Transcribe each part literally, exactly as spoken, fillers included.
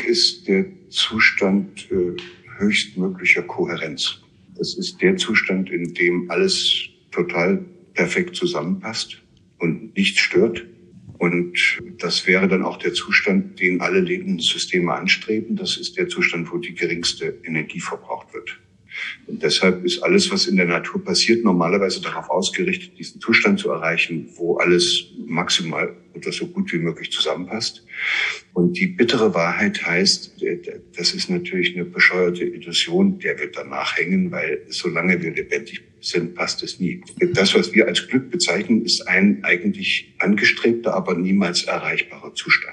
ist der Zustand äh, höchstmöglicher Kohärenz. Das ist der Zustand, in dem alles total perfekt zusammenpasst und nichts stört. Und das wäre dann auch der Zustand, den alle lebenden Systeme anstreben. Das ist der Zustand, wo die geringste Energie verbraucht wird. Und deshalb ist alles, was in der Natur passiert, normalerweise darauf ausgerichtet, diesen Zustand zu erreichen, wo alles maximal oder so gut wie möglich zusammenpasst. Und die bittere Wahrheit heißt, das ist natürlich eine bescheuerte Illusion, der wird danach hängen, weil solange wir lebendig sind, passt es nie. Das, was wir als Glück bezeichnen, ist ein eigentlich angestrebter, aber niemals erreichbarer Zustand.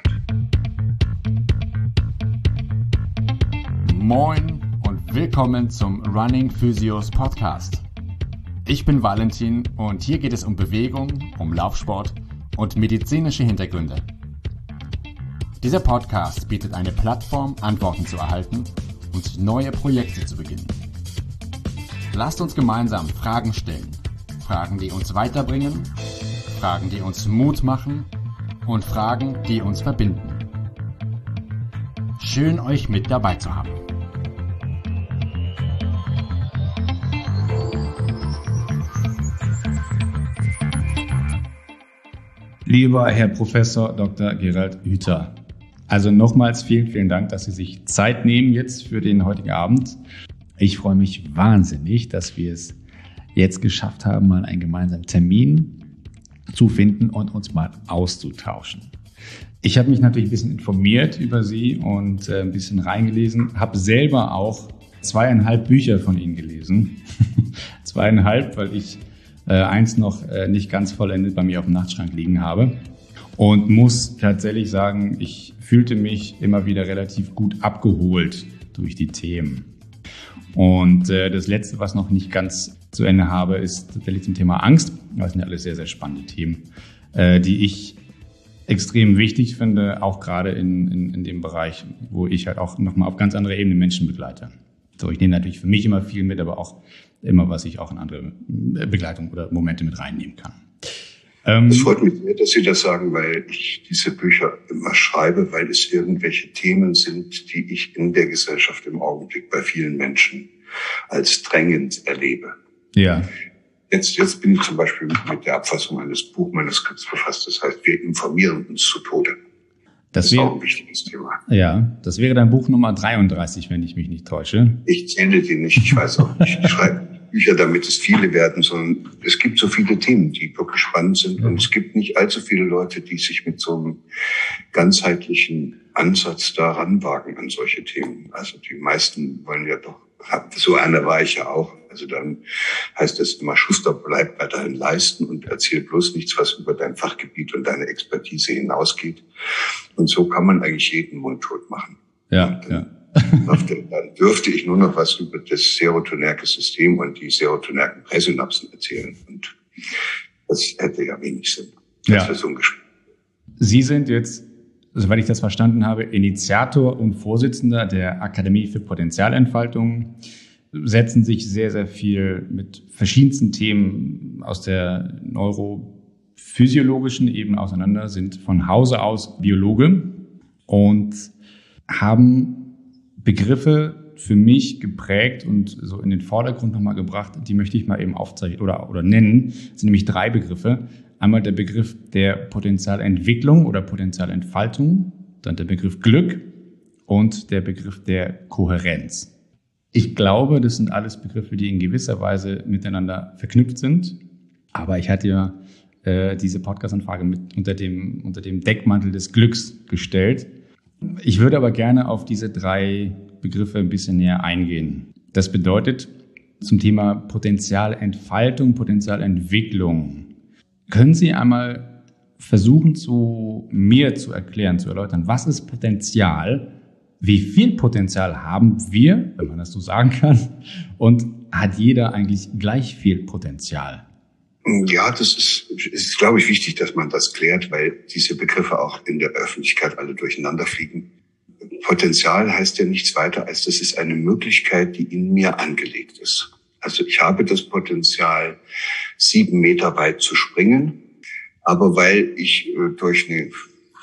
Moin und willkommen zum Running Physios Podcast. Ich bin Valentin und hier geht es um Bewegung, um Laufsport und medizinische Hintergründe. Dieser Podcast bietet eine Plattform, Antworten zu erhalten und neue Projekte zu beginnen. Lasst uns gemeinsam Fragen stellen. Fragen, die uns weiterbringen, Fragen, die uns Mut machen und Fragen, die uns verbinden. Schön, euch mit dabei zu haben. Lieber Herr Professor Doktor Gerald Hüther, also nochmals vielen, vielen Dank, dass Sie sich Zeit nehmen jetzt für den heutigen Abend. Ich freue mich wahnsinnig, dass wir es jetzt geschafft haben, mal einen gemeinsamen Termin zu finden und uns mal auszutauschen. Ich habe mich natürlich ein bisschen informiert über Sie und ein bisschen reingelesen, habe selber auch zweieinhalb Bücher von Ihnen gelesen. zweieinhalb, weil ich Äh, eins noch äh, nicht ganz vollendet bei mir auf dem Nachtschrank liegen habe und muss tatsächlich sagen, ich fühlte mich immer wieder relativ gut abgeholt durch die Themen. Und äh, das Letzte, was noch nicht ganz zu Ende habe, ist tatsächlich zum Thema Angst. Das sind ja alles sehr, sehr spannende Themen, äh, die ich extrem wichtig finde, auch gerade in, in, in dem Bereich, wo ich halt auch nochmal auf ganz andere Ebene Menschen begleite. So, ich nehme natürlich für mich immer viel mit, aber auch immer, was ich auch in andere Begleitung oder Momente mit reinnehmen kann. Ähm, es freut mich sehr, dass Sie das sagen, weil ich diese Bücher immer schreibe, weil es irgendwelche Themen sind, die ich in der Gesellschaft im Augenblick bei vielen Menschen als drängend erlebe. Ja. Jetzt, jetzt bin ich zum Beispiel mit der Abfassung eines Buchmanuskripts befasst. Das heißt, wir informieren uns zu Tode. Das, das ist wäre, auch ein wichtiges Thema. Ja, das wäre dein Buch Nummer dreiunddreißig, wenn ich mich nicht täusche. Ich zähle die nicht, ich weiß auch nicht. Ich schreibe Bücher, damit es viele werden, sondern es gibt so viele Themen, die wirklich spannend sind. Und es gibt nicht allzu viele Leute, die sich mit so einem ganzheitlichen Ansatz daran wagen an solche Themen. Also die meisten wollen ja doch, so einer war ich ja auch. Also dann heißt es immer, Schuster, bleib bei deinen Leisten und erzähl bloß nichts, was über dein Fachgebiet und deine Expertise hinausgeht. Und so kann man eigentlich jeden mundtot machen. Ja, ja. Dann dürfte ich nur noch was über das serotonerge System und die serotonergen Präsynapsen erzählen. Und das hätte ja wenig Sinn. Ja. So Sie sind jetzt, soweit ich das verstanden habe, Initiator und Vorsitzender der Akademie für Potenzialentfaltung, setzen sich sehr, sehr viel mit verschiedensten Themen aus der neurophysiologischen Ebene auseinander, sind von Hause aus Biologe und haben Begriffe für mich geprägt und so in den Vordergrund nochmal gebracht, die möchte ich mal eben aufzeichnen oder, oder nennen. Das sind nämlich drei Begriffe. Einmal der Begriff der Potenzialentwicklung oder Potenzialentfaltung, dann der Begriff Glück und der Begriff der Kohärenz. Ich glaube, das sind alles Begriffe, die in gewisser Weise miteinander verknüpft sind. Aber ich hatte ja äh, diese Podcast-Anfrage mit unter dem, unter dem Deckmantel des Glücks gestellt. Ich würde aber gerne auf diese drei Begriffe ein bisschen näher eingehen. Das bedeutet zum Thema Potenzialentfaltung, Potenzialentwicklung. Können Sie einmal versuchen, zu mir zu erklären, zu erläutern, was ist Potenzial? Wie viel Potenzial haben wir, wenn man das so sagen kann? Und hat jeder eigentlich gleich viel Potenzial? Ja, das ist, ist, glaube ich, wichtig, dass man das klärt, weil diese Begriffe auch in der Öffentlichkeit alle durcheinander fliegen. Potenzial heißt ja nichts weiter, als das ist eine Möglichkeit, die in mir angelegt ist. Also ich habe das Potenzial, sieben Meter weit zu springen, aber weil ich äh, durch eine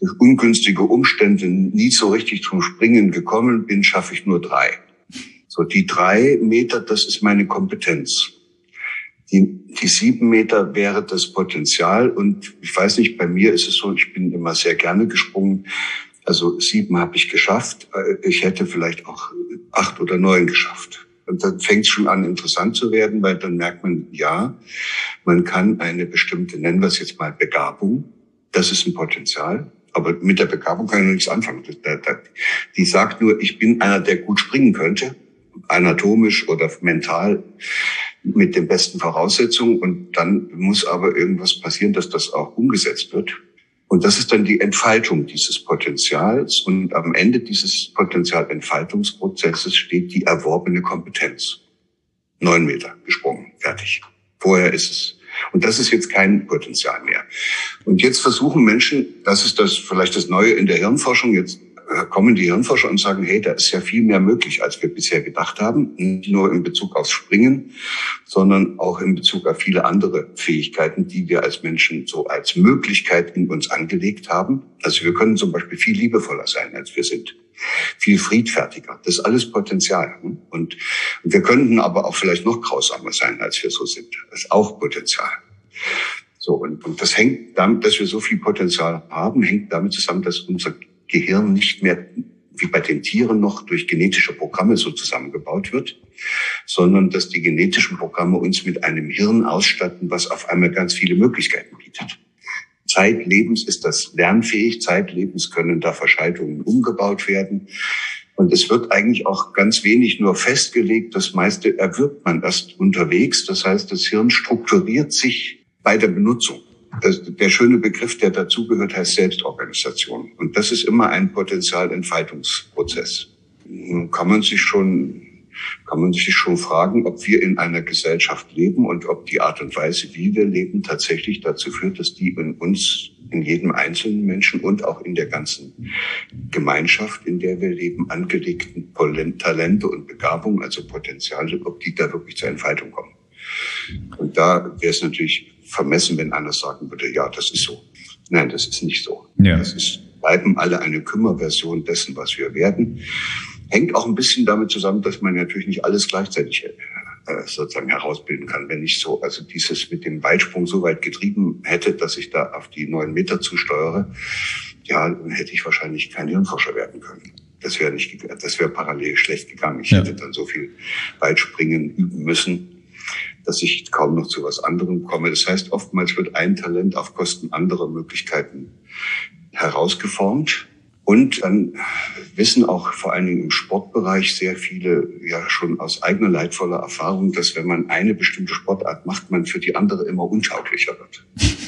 durch ungünstige Umstände nie so richtig zum Springen gekommen bin, schaffe ich nur drei. So, die drei Meter, das ist meine Kompetenz. Die, die sieben Meter wäre das Potenzial. Und ich weiß nicht, bei mir ist es so, ich bin immer sehr gerne gesprungen. Also sieben habe ich geschafft. Ich hätte vielleicht auch acht oder neun geschafft. Und dann fängt es schon an, interessant zu werden, weil dann merkt man, ja, man kann eine bestimmte, nennen wir es jetzt mal Begabung, das ist ein Potenzial. Aber mit der Begabung kann ich noch nichts anfangen. Die sagt nur, ich bin einer, der gut springen könnte, anatomisch oder mental mit den besten Voraussetzungen. Und dann muss aber irgendwas passieren, dass das auch umgesetzt wird. Und das ist dann die Entfaltung dieses Potenzials. Und am Ende dieses Potenzialentfaltungsprozesses steht die erworbene Kompetenz. Neun Meter gesprungen, fertig. Vorher ist es. Und das ist jetzt kein Potenzial mehr. Und jetzt versuchen Menschen, das ist das vielleicht das Neue in der Hirnforschung, jetzt kommen die Hirnforscher und sagen, hey, da ist ja viel mehr möglich, als wir bisher gedacht haben. Nicht nur in Bezug aufs Springen, sondern auch in Bezug auf viele andere Fähigkeiten, die wir als Menschen so als Möglichkeit in uns angelegt haben. Also wir können zum Beispiel viel liebevoller sein, als wir sind. Viel friedfertiger. Das ist alles Potenzial. Und, und wir könnten aber auch vielleicht noch grausamer sein, als wir so sind. Das ist auch Potenzial. So, und, und das hängt damit, dass wir so viel Potenzial haben, hängt damit zusammen, dass unser Gehirn nicht mehr wie bei den Tieren noch durch genetische Programme so zusammengebaut wird, sondern dass die genetischen Programme uns mit einem Hirn ausstatten, was auf einmal ganz viele Möglichkeiten bietet. Zeitlebens ist das lernfähig, zeitlebens können da Verschaltungen umgebaut werden. Und es wird eigentlich auch ganz wenig nur festgelegt, das meiste erwirbt man erst unterwegs. Das heißt, das Hirn strukturiert sich bei der Benutzung. Das, der schöne Begriff, der dazugehört, heißt Selbstorganisation. Und das ist immer ein Potenzialentfaltungsprozess. Nun kann man sich schon, kann man sich schon fragen, ob wir in einer Gesellschaft leben und ob die Art und Weise, wie wir leben, tatsächlich dazu führt, dass die in uns, in jedem einzelnen Menschen und auch in der ganzen Gemeinschaft, in der wir leben, angelegten Talente und Begabungen, also Potenziale, ob die da wirklich zur Entfaltung kommen. Und da wäre es natürlich vermessen, wenn einer sagen würde, ja, das ist so. Nein, das ist nicht so. Ja. Das ist, bleiben alle eine Kümmerversion dessen, was wir werden. Hängt auch ein bisschen damit zusammen, dass man natürlich nicht alles gleichzeitig äh, sozusagen herausbilden kann. Wenn ich so, also dieses mit dem Weitsprung so weit getrieben hätte, dass ich da auf die neun Meter zusteuere, ja, dann hätte ich wahrscheinlich kein Hirnforscher werden können. Das wäre nicht, das wäre parallel schlecht gegangen. Ich ja. hätte dann so viel Weitspringen üben müssen, dass ich kaum noch zu was anderem komme. Das heißt, oftmals wird ein Talent auf Kosten anderer Möglichkeiten herausgeformt. Und dann wissen auch vor allen Dingen im Sportbereich sehr viele ja schon aus eigener leidvoller Erfahrung, dass wenn man eine bestimmte Sportart macht, man für die andere immer untauglicher wird.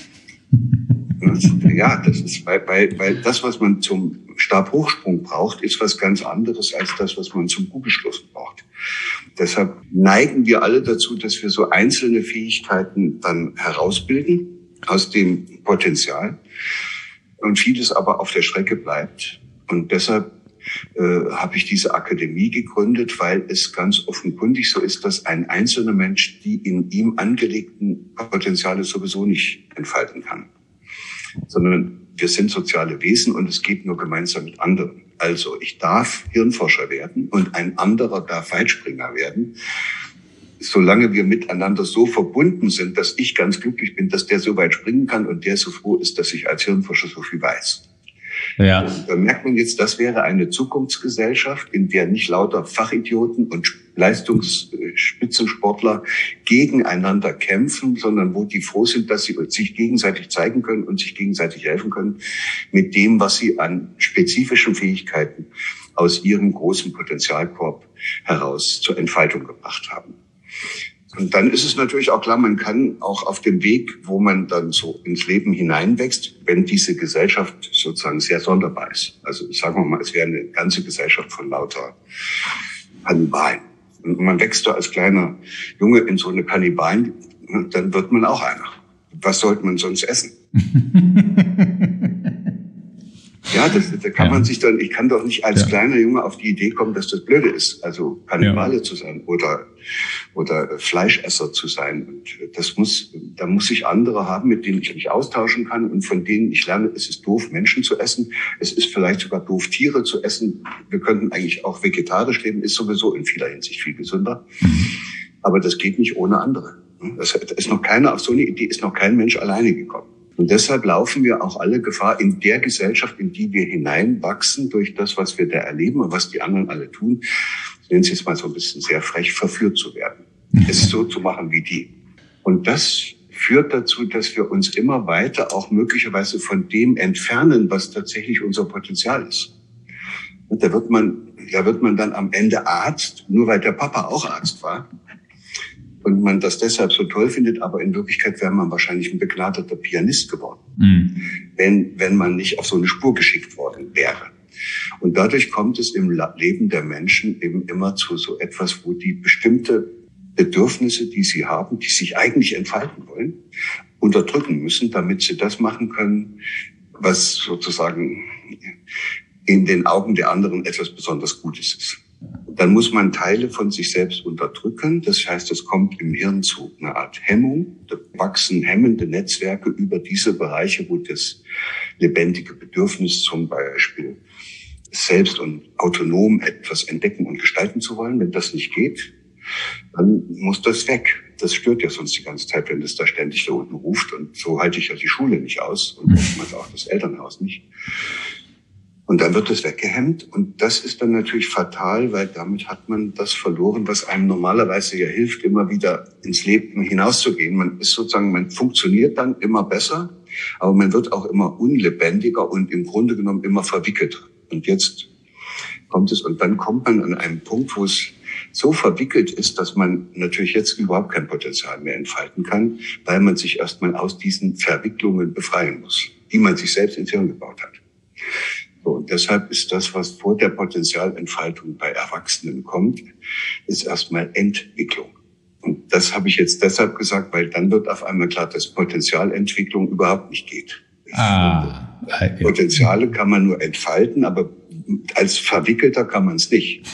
Ja, das ist, weil, weil, weil das, was man zum Stabhochsprung braucht, ist was ganz anderes als das, was man zum Kugelstoßen braucht. Deshalb neigen wir alle dazu, dass wir so einzelne Fähigkeiten dann herausbilden aus dem Potenzial und vieles aber auf der Strecke bleibt. Und deshalb äh, habe ich diese Akademie gegründet, weil es ganz offenkundig so ist, dass ein einzelner Mensch die in ihm angelegten Potenziale sowieso nicht entfalten kann. Sondern wir sind soziale Wesen und es geht nur gemeinsam mit anderen. Also ich darf Hirnforscher werden und ein anderer darf Weitspringer werden, solange wir miteinander so verbunden sind, dass ich ganz glücklich bin, dass der so weit springen kann und der so froh ist, dass ich als Hirnforscher so viel weiß. Ja. Da merkt man jetzt, das wäre eine Zukunftsgesellschaft, in der nicht lauter Fachidioten und Leistungsspitzensportler gegeneinander kämpfen, sondern wo die froh sind, dass sie sich gegenseitig zeigen können und sich gegenseitig helfen können mit dem, was sie an spezifischen Fähigkeiten aus ihrem großen Potenzialkorb heraus zur Entfaltung gebracht haben. Und dann ist es natürlich auch klar, man kann auch auf dem Weg, wo man dann so ins Leben hineinwächst, wenn diese Gesellschaft sozusagen sehr sonderbar ist. Also sagen wir mal, es wäre eine ganze Gesellschaft von lauter Kannibalen. Und man wächst da als kleiner Junge in so eine Kannibalen, dann wird man auch einer. Was sollte man sonst essen? Ja, das, da kann ja. man sich dann, ich kann doch nicht als ja. kleiner Junge auf die Idee kommen, dass das blöde ist, also Kannibale ja. zu sein oder, oder Fleischesser zu sein. Und das muss, da muss ich andere haben, mit denen ich mich austauschen kann und von denen ich lerne, es ist doof, Menschen zu essen. Es ist vielleicht sogar doof, Tiere zu essen. Wir könnten eigentlich auch vegetarisch leben, ist sowieso in vieler Hinsicht viel gesünder. Aber das geht nicht ohne andere. Das ist noch keiner, auf so eine Idee ist noch kein Mensch alleine gekommen. Und deshalb laufen wir auch alle Gefahr, in der Gesellschaft, in die wir hineinwachsen, durch das, was wir da erleben und was die anderen alle tun, ich nenne es jetzt mal so ein bisschen sehr frech, verführt zu werden. Mhm. Es so zu machen wie die. Und das führt dazu, dass wir uns immer weiter auch möglicherweise von dem entfernen, was tatsächlich unser Potenzial ist. Und da wird man, da wird man dann am Ende Arzt, nur weil der Papa auch Arzt war. Und man das deshalb so toll findet, aber in Wirklichkeit wäre man wahrscheinlich ein begnadeter Pianist geworden, mhm. wenn, wenn man nicht auf so eine Spur geschickt worden wäre. Und dadurch kommt es im Leben der Menschen eben immer zu so etwas, wo die bestimmte Bedürfnisse, die sie haben, die sich eigentlich entfalten wollen, unterdrücken müssen, damit sie das machen können, was sozusagen in den Augen der anderen etwas besonders Gutes ist. Dann muss man Teile von sich selbst unterdrücken. Das heißt, es kommt im Hirn zu einer Art Hemmung. Da wachsen hemmende Netzwerke über diese Bereiche, wo das lebendige Bedürfnis zum Beispiel selbst und autonom etwas entdecken und gestalten zu wollen. Wenn das nicht geht, dann muss das weg. Das stört ja sonst die ganze Zeit, wenn das da ständig da unten ruft. Und so halte ich ja die Schule nicht aus und oftmals auch das Elternhaus nicht. Und dann wird es weggehemmt. Und das ist dann natürlich fatal, weil damit hat man das verloren, was einem normalerweise ja hilft, immer wieder ins Leben hinauszugehen. Man ist sozusagen, man funktioniert dann immer besser, aber man wird auch immer unlebendiger und im Grunde genommen immer verwickelter. Und jetzt kommt es, und dann kommt man an einen Punkt, wo es so verwickelt ist, dass man natürlich jetzt überhaupt kein Potenzial mehr entfalten kann, weil man sich erstmal aus diesen Verwicklungen befreien muss, die man sich selbst ins Hirn gebaut hat. So, und deshalb ist das, was vor der Potenzialentfaltung bei Erwachsenen kommt, ist erstmal Entwicklung. Und das habe ich jetzt deshalb gesagt, weil dann wird auf einmal klar, dass Potenzialentwicklung überhaupt nicht geht. Ah, okay. Potenziale kann man nur entfalten, aber als Verwickelter kann man es nicht.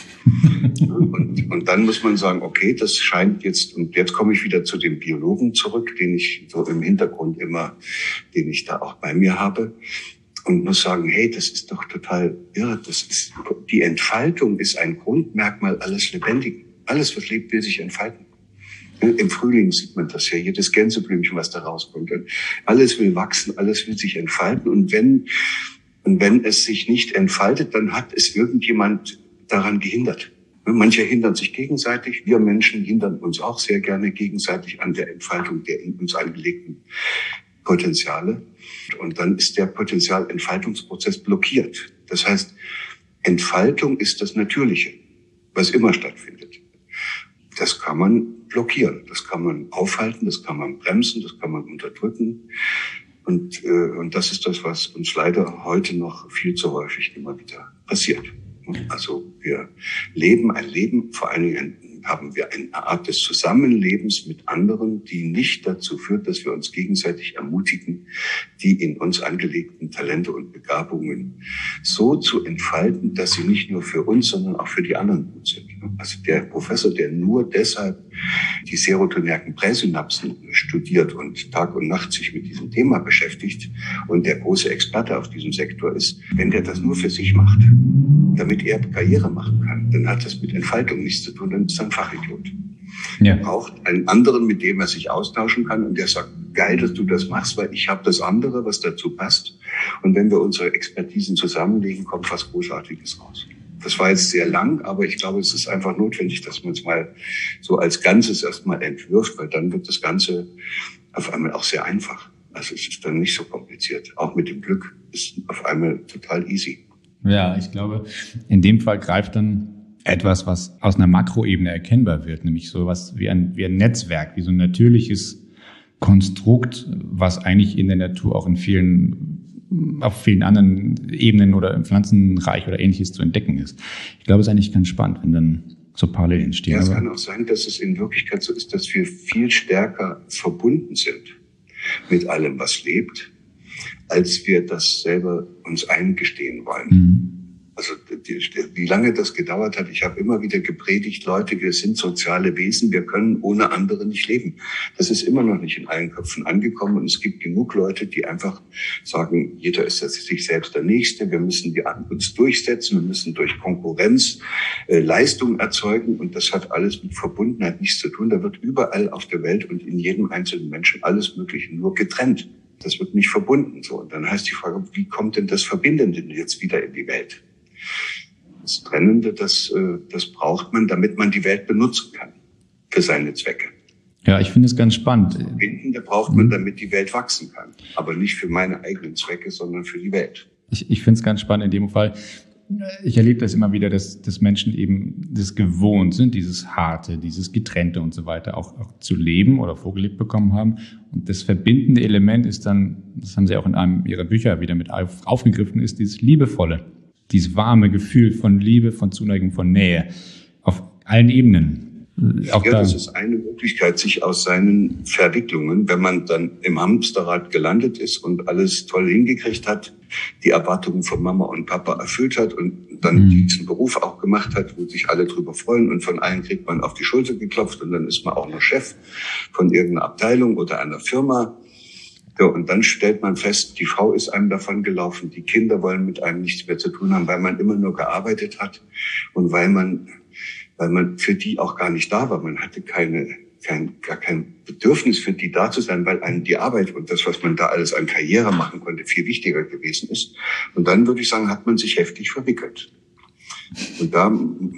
und, und dann muss man sagen, okay, das scheint jetzt, und jetzt komme ich wieder zu dem Biologen zurück, den ich so im Hintergrund immer, den ich da auch bei mir habe. Und muss sagen, hey, das ist doch total irre. Das ist, die Entfaltung ist ein Grundmerkmal alles Lebendigen. Alles, was lebt, will sich entfalten. Im Frühling sieht man das ja, jedes Gänseblümchen, was da rauskommt. Alles will wachsen, alles will sich entfalten. Und wenn, und wenn es sich nicht entfaltet, dann hat es irgendjemand daran gehindert. Manche hindern sich gegenseitig. Wir Menschen hindern uns auch sehr gerne gegenseitig an der Entfaltung der in uns angelegten Potenziale. Und dann ist der Potenzialentfaltungsprozess blockiert. Das heißt, Entfaltung ist das Natürliche, was immer stattfindet. Das kann man blockieren, das kann man aufhalten, das kann man bremsen, das kann man unterdrücken. Und, äh, und das ist das, was uns leider heute noch viel zu häufig immer wieder passiert. Also wir leben ein Leben, vor allen Dingen haben wir eine Art des Zusammenlebens mit anderen, die nicht dazu führt, dass wir uns gegenseitig ermutigen, die in uns angelegten Talente und Begabungen so zu entfalten, dass sie nicht nur für uns, sondern auch für die anderen gut sind. Also der Professor, der nur deshalb die serotonergen Präsynapsen studiert und Tag und Nacht sich mit diesem Thema beschäftigt und der große Experte auf diesem Sektor ist, wenn der das nur für sich macht, damit er Karriere machen kann, dann hat das mit Entfaltung nichts zu tun, dann ist er ein Fachidiot. Ja. Er braucht einen anderen, mit dem er sich austauschen kann und der sagt, geil, dass du das machst, weil ich habe das andere, was dazu passt. Und wenn wir unsere Expertisen zusammenlegen, kommt was Großartiges raus. Das war jetzt sehr lang, aber ich glaube, es ist einfach notwendig, dass man es mal so als Ganzes erstmal entwirft, weil dann wird das Ganze auf einmal auch sehr einfach. Also es ist dann nicht so kompliziert. Auch mit dem Glück ist auf einmal total easy. Ja, ich glaube, in dem Fall greift dann etwas, was aus einer Makroebene erkennbar wird, nämlich sowas wie ein, wie ein Netzwerk, wie so ein natürliches Konstrukt, was eigentlich in der Natur auch in vielen, auf vielen anderen Ebenen oder im Pflanzenreich oder Ähnliches zu entdecken ist. Ich glaube, es ist eigentlich ganz spannend, wenn dann so Parallelen entstehen. Ja, es kann auch sein, dass es in Wirklichkeit so ist, dass wir viel stärker verbunden sind mit allem, was lebt, als wir das selber uns eingestehen wollen. Mhm. Also die, wie lange das gedauert hat, ich habe immer wieder gepredigt, Leute, wir sind soziale Wesen, wir können ohne andere nicht leben. Das ist immer noch nicht in allen Köpfen angekommen und es gibt genug Leute, die einfach sagen, jeder ist sich selbst der Nächste, wir müssen die uns durchsetzen, wir müssen durch Konkurrenz äh, Leistung erzeugen und das hat alles mit Verbundenheit nichts zu tun. Da wird überall auf der Welt und in jedem einzelnen Menschen alles Mögliche nur getrennt. Das wird nicht verbunden. So. Und dann heißt die Frage, wie kommt denn das Verbindende jetzt wieder in die Welt? Das Trennende, das, das braucht man, damit man die Welt benutzen kann für seine Zwecke. Ja, ich finde es ganz spannend. Das Verbindende braucht man, damit die Welt wachsen kann. Aber nicht für meine eigenen Zwecke, sondern für die Welt. Ich, ich finde es ganz spannend in dem Fall. Ich erlebe das immer wieder, dass, dass Menschen eben das gewohnt sind, dieses Harte, dieses Getrennte und so weiter auch, auch zu leben oder vorgelebt bekommen haben. Und das verbindende Element ist dann, das haben Sie auch in einem Ihrer Bücher wieder mit auf, aufgegriffen, ist dieses Liebevolle. Dieses warme Gefühl von Liebe, von Zuneigung, von Nähe auf allen Ebenen. Auch ja, da. Das ist eine Möglichkeit, sich aus seinen Verwicklungen, wenn man dann im Hamsterrad gelandet ist und alles toll hingekriegt hat, die Erwartungen von Mama und Papa erfüllt hat und dann mhm. diesen Beruf auch gemacht hat, wo sich alle drüber freuen und von allen kriegt man auf die Schulter geklopft und dann ist man auch noch Chef von irgendeiner Abteilung oder einer Firma. Ja, und dann stellt man fest, die Frau ist einem davon gelaufen, die Kinder wollen mit einem nichts mehr zu tun haben, weil man immer nur gearbeitet hat und weil man, weil man für die auch gar nicht da war. Man hatte keine, kein, gar kein Bedürfnis für die da zu sein, weil einem die Arbeit und das, was man da alles an Karriere machen konnte, viel wichtiger gewesen ist. Und dann würde ich sagen, hat man sich heftig verwickelt. Und da,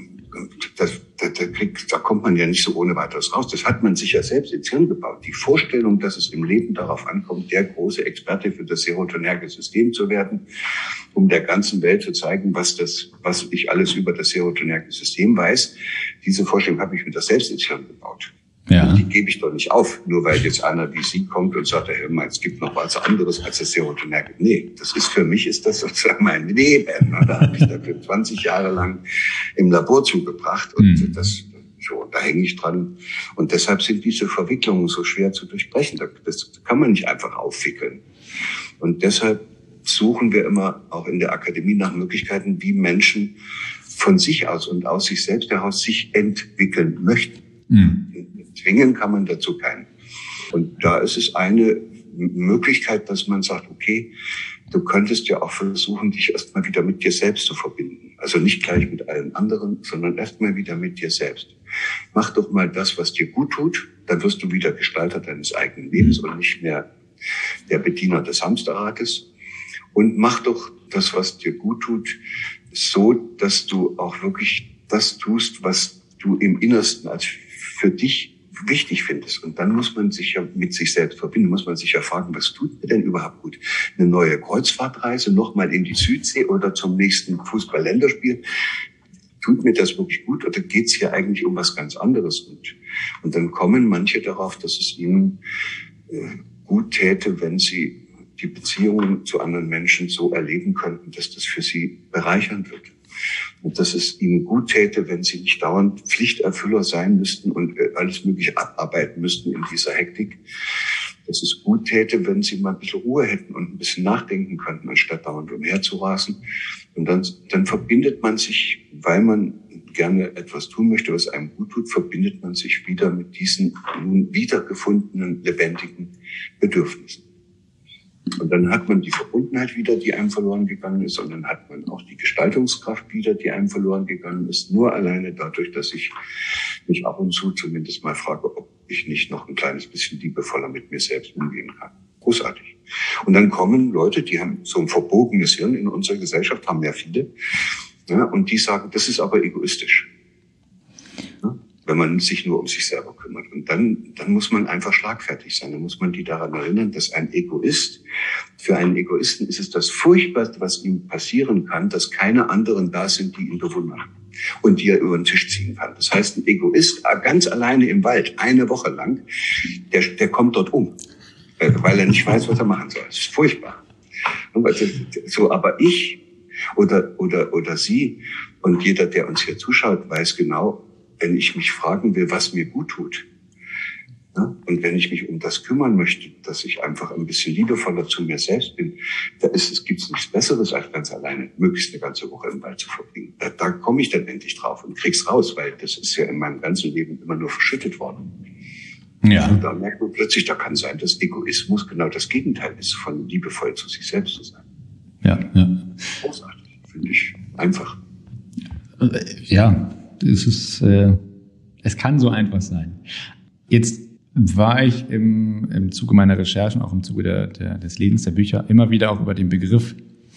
das, da, da, kriegt, da kommt man ja nicht so ohne weiteres raus. Das hat man sich ja selbst ins Hirn gebaut. Die Vorstellung, dass es im Leben darauf ankommt, der große Experte für das serotonerge System zu werden, um der ganzen Welt zu zeigen, was das, was ich alles über das serotonerge System weiß. Diese Vorstellung habe ich mir das selbst ins Hirn gebaut. Ja. Die gebe ich doch nicht auf, nur weil jetzt einer wie Sie kommt und sagt, Herr Hörmann, es gibt noch was anderes als das Serotonerge. Nee, das ist für mich, ist das sozusagen mein Leben. Da habe ich dafür zwanzig Jahre lang im Labor zugebracht und mhm. das, so, da hänge ich dran. Und deshalb sind diese Verwicklungen so schwer zu durchbrechen. Das kann man nicht einfach aufwickeln. Und deshalb suchen wir immer auch in der Akademie nach Möglichkeiten, wie Menschen von sich aus und aus sich selbst heraus sich entwickeln möchten. Mhm. Zwingen kann man dazu keinen. Und da ist es eine Möglichkeit, dass man sagt, okay, du könntest ja auch versuchen, dich erstmal wieder mit dir selbst zu verbinden. Also nicht gleich mit allen anderen, sondern erstmal wieder mit dir selbst. Mach doch mal das, was dir gut tut, dann wirst du wieder Gestalter deines eigenen Lebens und nicht mehr der Bediener des Hamsterrades. Und mach doch das, was dir gut tut, so, dass du auch wirklich das tust, was du im Innersten als für dich wichtig findest. Und dann muss man sich ja mit sich selbst verbinden, muss man sich ja fragen, was tut mir denn überhaupt gut? Eine neue Kreuzfahrtreise, nochmal in die Südsee oder zum nächsten Fußball-Länderspiel? Tut mir das wirklich gut oder geht's hier eigentlich um was ganz anderes? Und, und dann kommen manche darauf, dass es ihnen äh, gut täte, wenn sie die Beziehungen zu anderen Menschen so erleben könnten, dass das für sie bereichernd wird. Und dass es ihnen gut täte, wenn sie nicht dauernd Pflichterfüller sein müssten und alles Mögliche abarbeiten müssten in dieser Hektik. Dass es gut täte, wenn sie mal ein bisschen Ruhe hätten und ein bisschen nachdenken könnten, anstatt dauernd umherzurasen. Und dann, dann verbindet man sich, weil man gerne etwas tun möchte, was einem gut tut, verbindet man sich wieder mit diesen nun wiedergefundenen, lebendigen Bedürfnissen. Und dann hat man die Verbundenheit wieder, die einem verloren gegangen ist. Und dann hat man auch die Gestaltungskraft wieder, die einem verloren gegangen ist. Nur alleine dadurch, dass ich mich ab und zu zumindest mal frage, ob ich nicht noch ein kleines bisschen liebevoller mit mir selbst umgehen kann. Großartig. Und dann kommen Leute, die haben so ein verbogenes Hirn in unserer Gesellschaft, haben ja viele. Ja, und die sagen, das ist aber egoistisch. Ja, wenn man sich nur um sich selber kümmert. Und dann, dann muss man einfach schlagfertig sein. Dann muss man die daran erinnern, dass ein Egoist, für einen Egoisten ist es das Furchtbarste, was ihm passieren kann, dass keine anderen da sind, die ihn bewundern und die er über den Tisch ziehen kann. Das heißt, ein Egoist ganz alleine im Wald, eine Woche lang, der, der kommt dort um, weil er nicht weiß, was er machen soll. Das ist furchtbar. So, aber ich oder, oder, oder Sie und jeder, der uns hier zuschaut, weiß genau, wenn ich mich fragen will, was mir gut tut, Ja? Und wenn ich mich um das kümmern möchte, dass ich einfach ein bisschen liebevoller zu mir selbst bin, da ist es, gibt's nichts Besseres, als ganz alleine möglichst eine ganze Woche im Wald zu verbringen. Da, da komme ich dann endlich drauf und krieg's raus, weil das ist ja in meinem ganzen Leben immer nur verschüttet worden. Ja. Und da merkt man plötzlich, da kann sein, dass Egoismus genau das Gegenteil ist, von liebevoll zu sich selbst zu sein. Ja, ja. Großartig, finde ich. Einfach. Ja, es ist, äh, es kann so einfach sein. Jetzt war ich im, im Zuge meiner Recherchen, auch im Zuge der, der, des Lesens der Bücher, immer wieder auch über den Begriff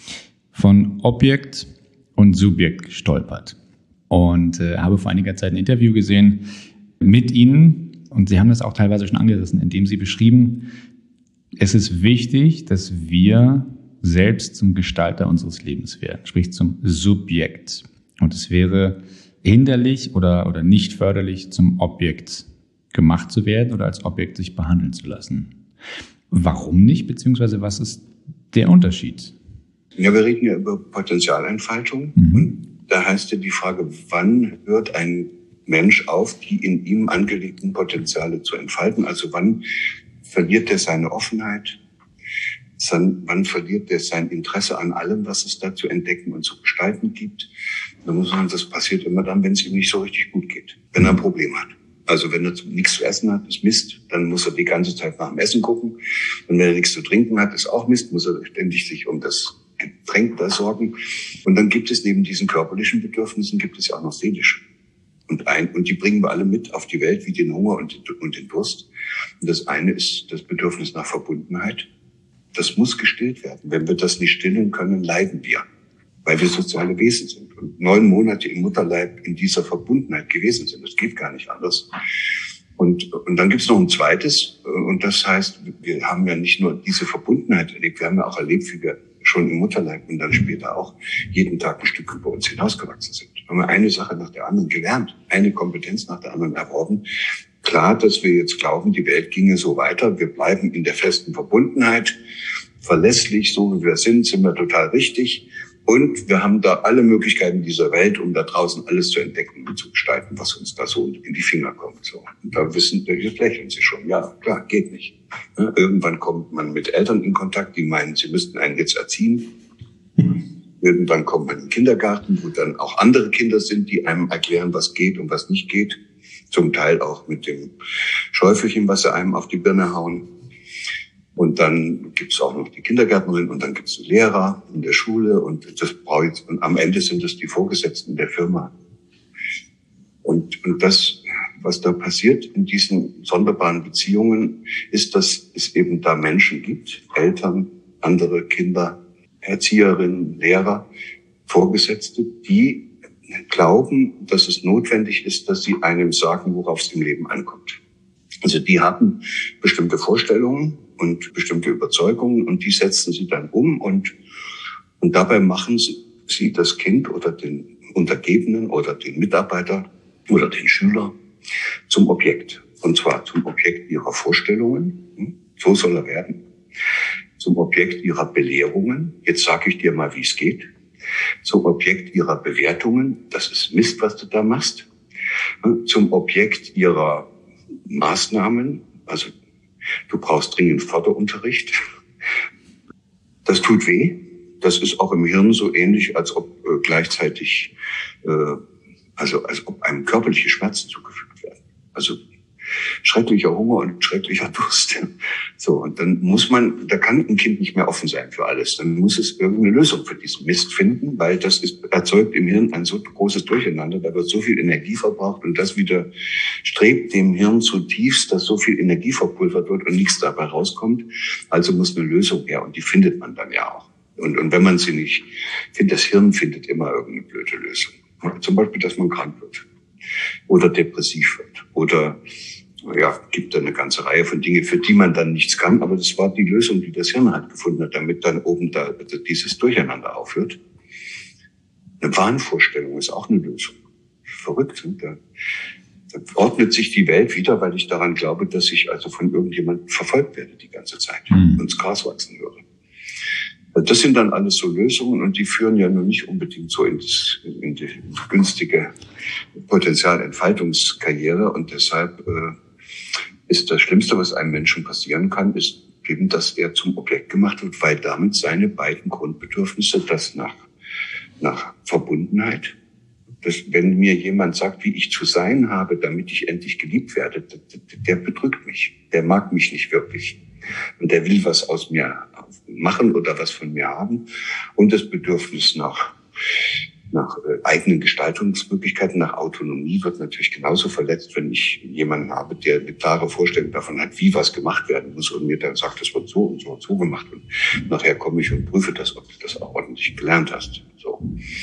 von Objekt und Subjekt gestolpert. Und äh, habe vor einiger Zeit ein Interview gesehen mit Ihnen. Und Sie haben das auch teilweise schon angerissen, indem Sie beschrieben, es ist wichtig, dass wir selbst zum Gestalter unseres Lebens werden, sprich zum Subjekt. Und es wäre hinderlich oder, oder nicht förderlich, zum Objekt gemacht zu werden oder als Objekt sich behandeln zu lassen. Warum nicht, beziehungsweise was ist der Unterschied? Ja, wir reden ja über Potenzialentfaltung. Mhm. Und da heißt ja die Frage, wann hört ein Mensch auf, die in ihm angelegten Potenziale zu entfalten? Also wann verliert er seine Offenheit? Wann verliert er sein Interesse an allem, was es da zu entdecken und zu gestalten gibt? Da muss man, das passiert immer dann, wenn es ihm nicht so richtig gut geht, wenn er ein Problem hat. Also wenn er nichts zu essen hat, ist Mist, dann muss er die ganze Zeit nach dem Essen gucken. Und wenn er nichts zu trinken hat, ist auch Mist, muss er ständig sich um das Getränk da sorgen. Und dann gibt es neben diesen körperlichen Bedürfnissen, gibt es ja auch noch seelische. Und ein, und die bringen wir alle mit auf die Welt, wie den Hunger und, und den Durst. Und das eine ist das Bedürfnis nach Verbundenheit. Das muss gestillt werden. Wenn wir das nicht stillen können, leiden wir, weil wir soziale Wesen sind und neun Monate im Mutterleib in dieser Verbundenheit gewesen sind. Das geht gar nicht anders. Und, und dann gibt es noch ein zweites, und das heißt, wir haben ja nicht nur diese Verbundenheit erlebt, wir haben ja auch erlebt, wie wir schon im Mutterleib und dann später auch jeden Tag ein Stück über uns hinausgewachsen sind. Wir haben eine Sache nach der anderen gelernt, eine Kompetenz nach der anderen erworben. Klar, dass wir jetzt glauben, die Welt ginge so weiter, wir bleiben in der festen Verbundenheit, verlässlich, so wie wir sind, sind wir total richtig. Und wir haben da alle Möglichkeiten dieser Welt, um da draußen alles zu entdecken und zu gestalten, was uns da so in die Finger kommt. So. Und da wissen, da lächeln sie schon. Ja, klar, geht nicht. Ja, irgendwann kommt man mit Eltern in Kontakt, die meinen, sie müssten einen jetzt erziehen. Irgendwann kommt man in den Kindergarten, wo dann auch andere Kinder sind, die einem erklären, was geht und was nicht geht. Zum Teil auch mit dem Schäufelchen, was sie einem auf die Birne hauen. Und dann gibt's auch noch die Kindergärtnerin und dann gibt's einen Lehrer in der Schule und das brauche ich, und am Ende sind es die Vorgesetzten der Firma. Und, und das, was da passiert in diesen sonderbaren Beziehungen, ist, dass es eben da Menschen gibt, Eltern, andere Kinder, Erzieherinnen, Lehrer, Vorgesetzte, die glauben, dass es notwendig ist, dass sie einem sagen, worauf es im Leben ankommt. Also die haben bestimmte Vorstellungen und bestimmte Überzeugungen und die setzen sie dann um und, und dabei machen sie, sie das Kind oder den Untergebenen oder den Mitarbeiter oder den Schüler zum Objekt. Und zwar zum Objekt ihrer Vorstellungen, so soll er werden, zum Objekt ihrer Belehrungen, jetzt sage ich dir mal, wie es geht, zum Objekt ihrer Bewertungen, das ist Mist, was du da machst, zum Objekt ihrer Maßnahmen, also du brauchst dringend Förderunterricht. Das tut weh. Das ist auch im Hirn so ähnlich, als ob äh, gleichzeitig, äh, also als ob einem körperliche Schmerzen zugefügt werden. Also schrecklicher Hunger und schrecklicher Durst. So, und dann muss man, da kann ein Kind nicht mehr offen sein für alles. Dann muss es irgendeine Lösung für diesen Mist finden, weil das ist, erzeugt im Hirn ein so großes Durcheinander, da wird so viel Energie verbraucht und das wieder strebt dem Hirn zutiefst, dass so viel Energie verpulvert wird und nichts dabei rauskommt. Also muss eine Lösung her und die findet man dann ja auch. Und, und wenn man sie nicht findet, das Hirn findet immer irgendeine blöde Lösung. Zum Beispiel, dass man krank wird oder depressiv wird oder ja, gibt da eine ganze Reihe von Dingen, für die man dann nichts kann. Aber das war die Lösung, die das Hirn halt gefunden hat, damit dann oben da dieses Durcheinander aufhört. Eine Wahnvorstellung ist auch eine Lösung. Verrückt. Da, da ordnet sich die Welt wieder, weil ich daran glaube, dass ich also von irgendjemandem verfolgt werde die ganze Zeit und ins Gras wachsen würde. Das sind dann alles so Lösungen und die führen ja nun nicht unbedingt so in, das, in die günstige Potenzialentfaltungskarriere und deshalb äh, ist das Schlimmste, was einem Menschen passieren kann, ist eben, dass er zum Objekt gemacht wird, weil damit seine beiden Grundbedürfnisse, das nach, nach Verbundenheit, das, wenn mir jemand sagt, wie ich zu sein habe, damit ich endlich geliebt werde, der, der betrügt mich. Der mag mich nicht wirklich. Und der will was aus mir machen oder was von mir haben. Und das Bedürfnis nach, nach äh, eigenen Gestaltungsmöglichkeiten, nach Autonomie wird natürlich genauso verletzt, wenn ich jemanden habe, der eine klare Vorstellung davon hat, wie was gemacht werden muss und mir dann sagt, das wird so und so und so gemacht. Und nachher komme ich und prüfe das, ob du das auch ordentlich gelernt hast. So.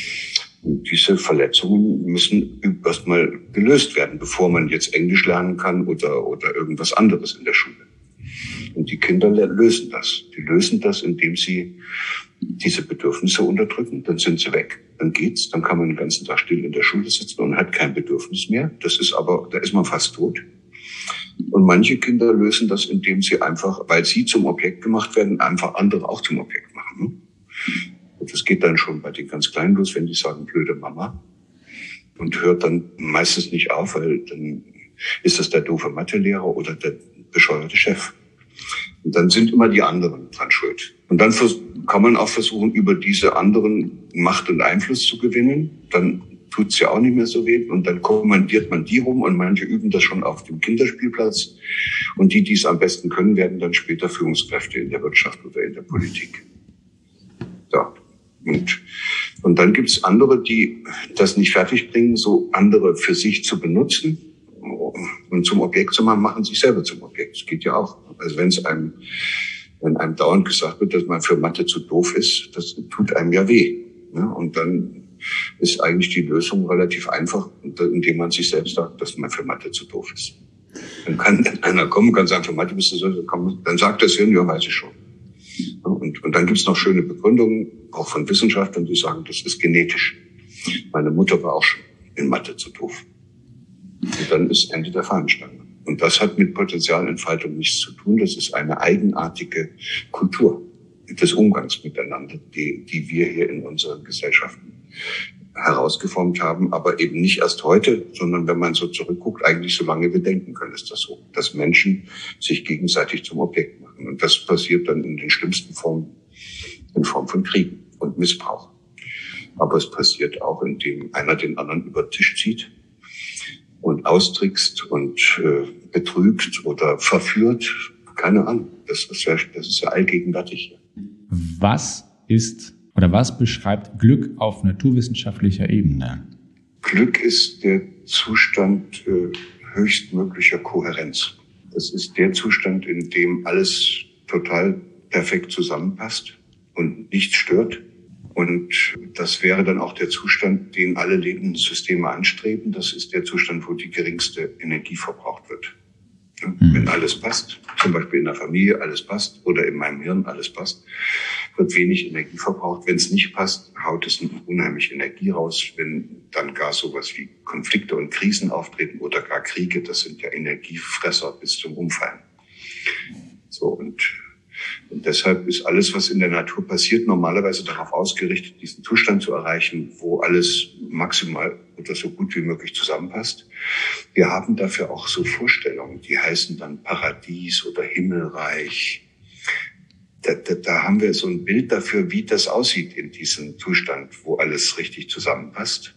Und diese Verletzungen müssen erstmal gelöst werden, bevor man jetzt Englisch lernen kann oder, oder irgendwas anderes in der Schule. Und die Kinder lösen das. Die lösen das, indem sie diese Bedürfnisse unterdrücken. Dann sind sie weg. Dann geht's. Dann kann man den ganzen Tag still in der Schule sitzen und hat kein Bedürfnis mehr. Das ist aber, da ist man fast tot. Und manche Kinder lösen das, indem sie einfach, weil sie zum Objekt gemacht werden, einfach andere auch zum Objekt machen. Und das geht dann schon bei den ganz Kleinen los, wenn die sagen, blöde Mama. Und hört dann meistens nicht auf, weil dann ist das der doofe Mathelehrer oder der bescheuerte Chef. Und dann sind immer die anderen dran schuld. Und dann kann man auch versuchen, über diese anderen Macht und Einfluss zu gewinnen. Dann tut's ja auch nicht mehr so weh. Und dann kommandiert man die rum und manche üben das schon auf dem Kinderspielplatz. Und die, die es am besten können, werden dann später Führungskräfte in der Wirtschaft oder in der Politik. Ja. Und, und dann gibt's andere, die das nicht fertigbringen, so andere für sich zu benutzen und zum Objekt zu machen, machen sich selber zum Objekt. Das geht ja auch. Also wenn es einem, wenn einem dauernd gesagt wird, dass man für Mathe zu doof ist, das tut einem ja weh. Ja, und dann ist eigentlich die Lösung relativ einfach, indem man sich selbst sagt, dass man für Mathe zu doof ist. Dann kann einer kommen und kann sagen, für Mathe bist du so, dann sagt das Hirn, ja, weiß ich schon. Und, und dann gibt's noch schöne Begründungen, auch von Wissenschaftlern, die sagen, das ist genetisch. Meine Mutter war auch schon in Mathe zu doof. Und dann ist Ende der Fahnenstange. Und das hat mit Potenzialentfaltung nichts zu tun. Das ist eine eigenartige Kultur des Umgangs miteinander, die, die wir hier in unseren Gesellschaften herausgeformt haben, aber eben nicht erst heute, sondern wenn man so zurückguckt, eigentlich so lange wir denken können, ist das so, dass Menschen sich gegenseitig zum Objekt machen. Und das passiert dann in den schlimmsten Formen, in Form von Kriegen und Missbrauch. Aber es passiert auch, indem einer den anderen über den Tisch zieht und austrickst und äh, betrügt oder verführt. Keine Ahnung. Das ist ja, das ist ja allgegenwärtig. Was ist oder was beschreibt Glück auf naturwissenschaftlicher Ebene? Glück ist der Zustand äh, höchstmöglicher Kohärenz. Das ist der Zustand, in dem alles total perfekt zusammenpasst und nichts stört. Und das wäre dann auch der Zustand, den alle lebenden Systeme anstreben. Das ist der Zustand, wo die geringste Energie verbraucht wird. Ja, mhm. Wenn alles passt, zum Beispiel in der Familie alles passt oder in meinem Hirn alles passt, wird wenig Energie verbraucht. Wenn es nicht passt, haut es unheimlich Energie raus. Wenn dann gar sowas wie Konflikte und Krisen auftreten oder gar Kriege, das sind ja Energiefresser bis zum Umfallen. So, und Und deshalb ist alles, was in der Natur passiert, normalerweise darauf ausgerichtet, diesen Zustand zu erreichen, wo alles maximal oder so gut wie möglich zusammenpasst. Wir haben dafür auch so Vorstellungen, die heißen dann Paradies oder Himmelreich. Da, da, da haben wir so ein Bild dafür, wie das aussieht in diesem Zustand, wo alles richtig zusammenpasst.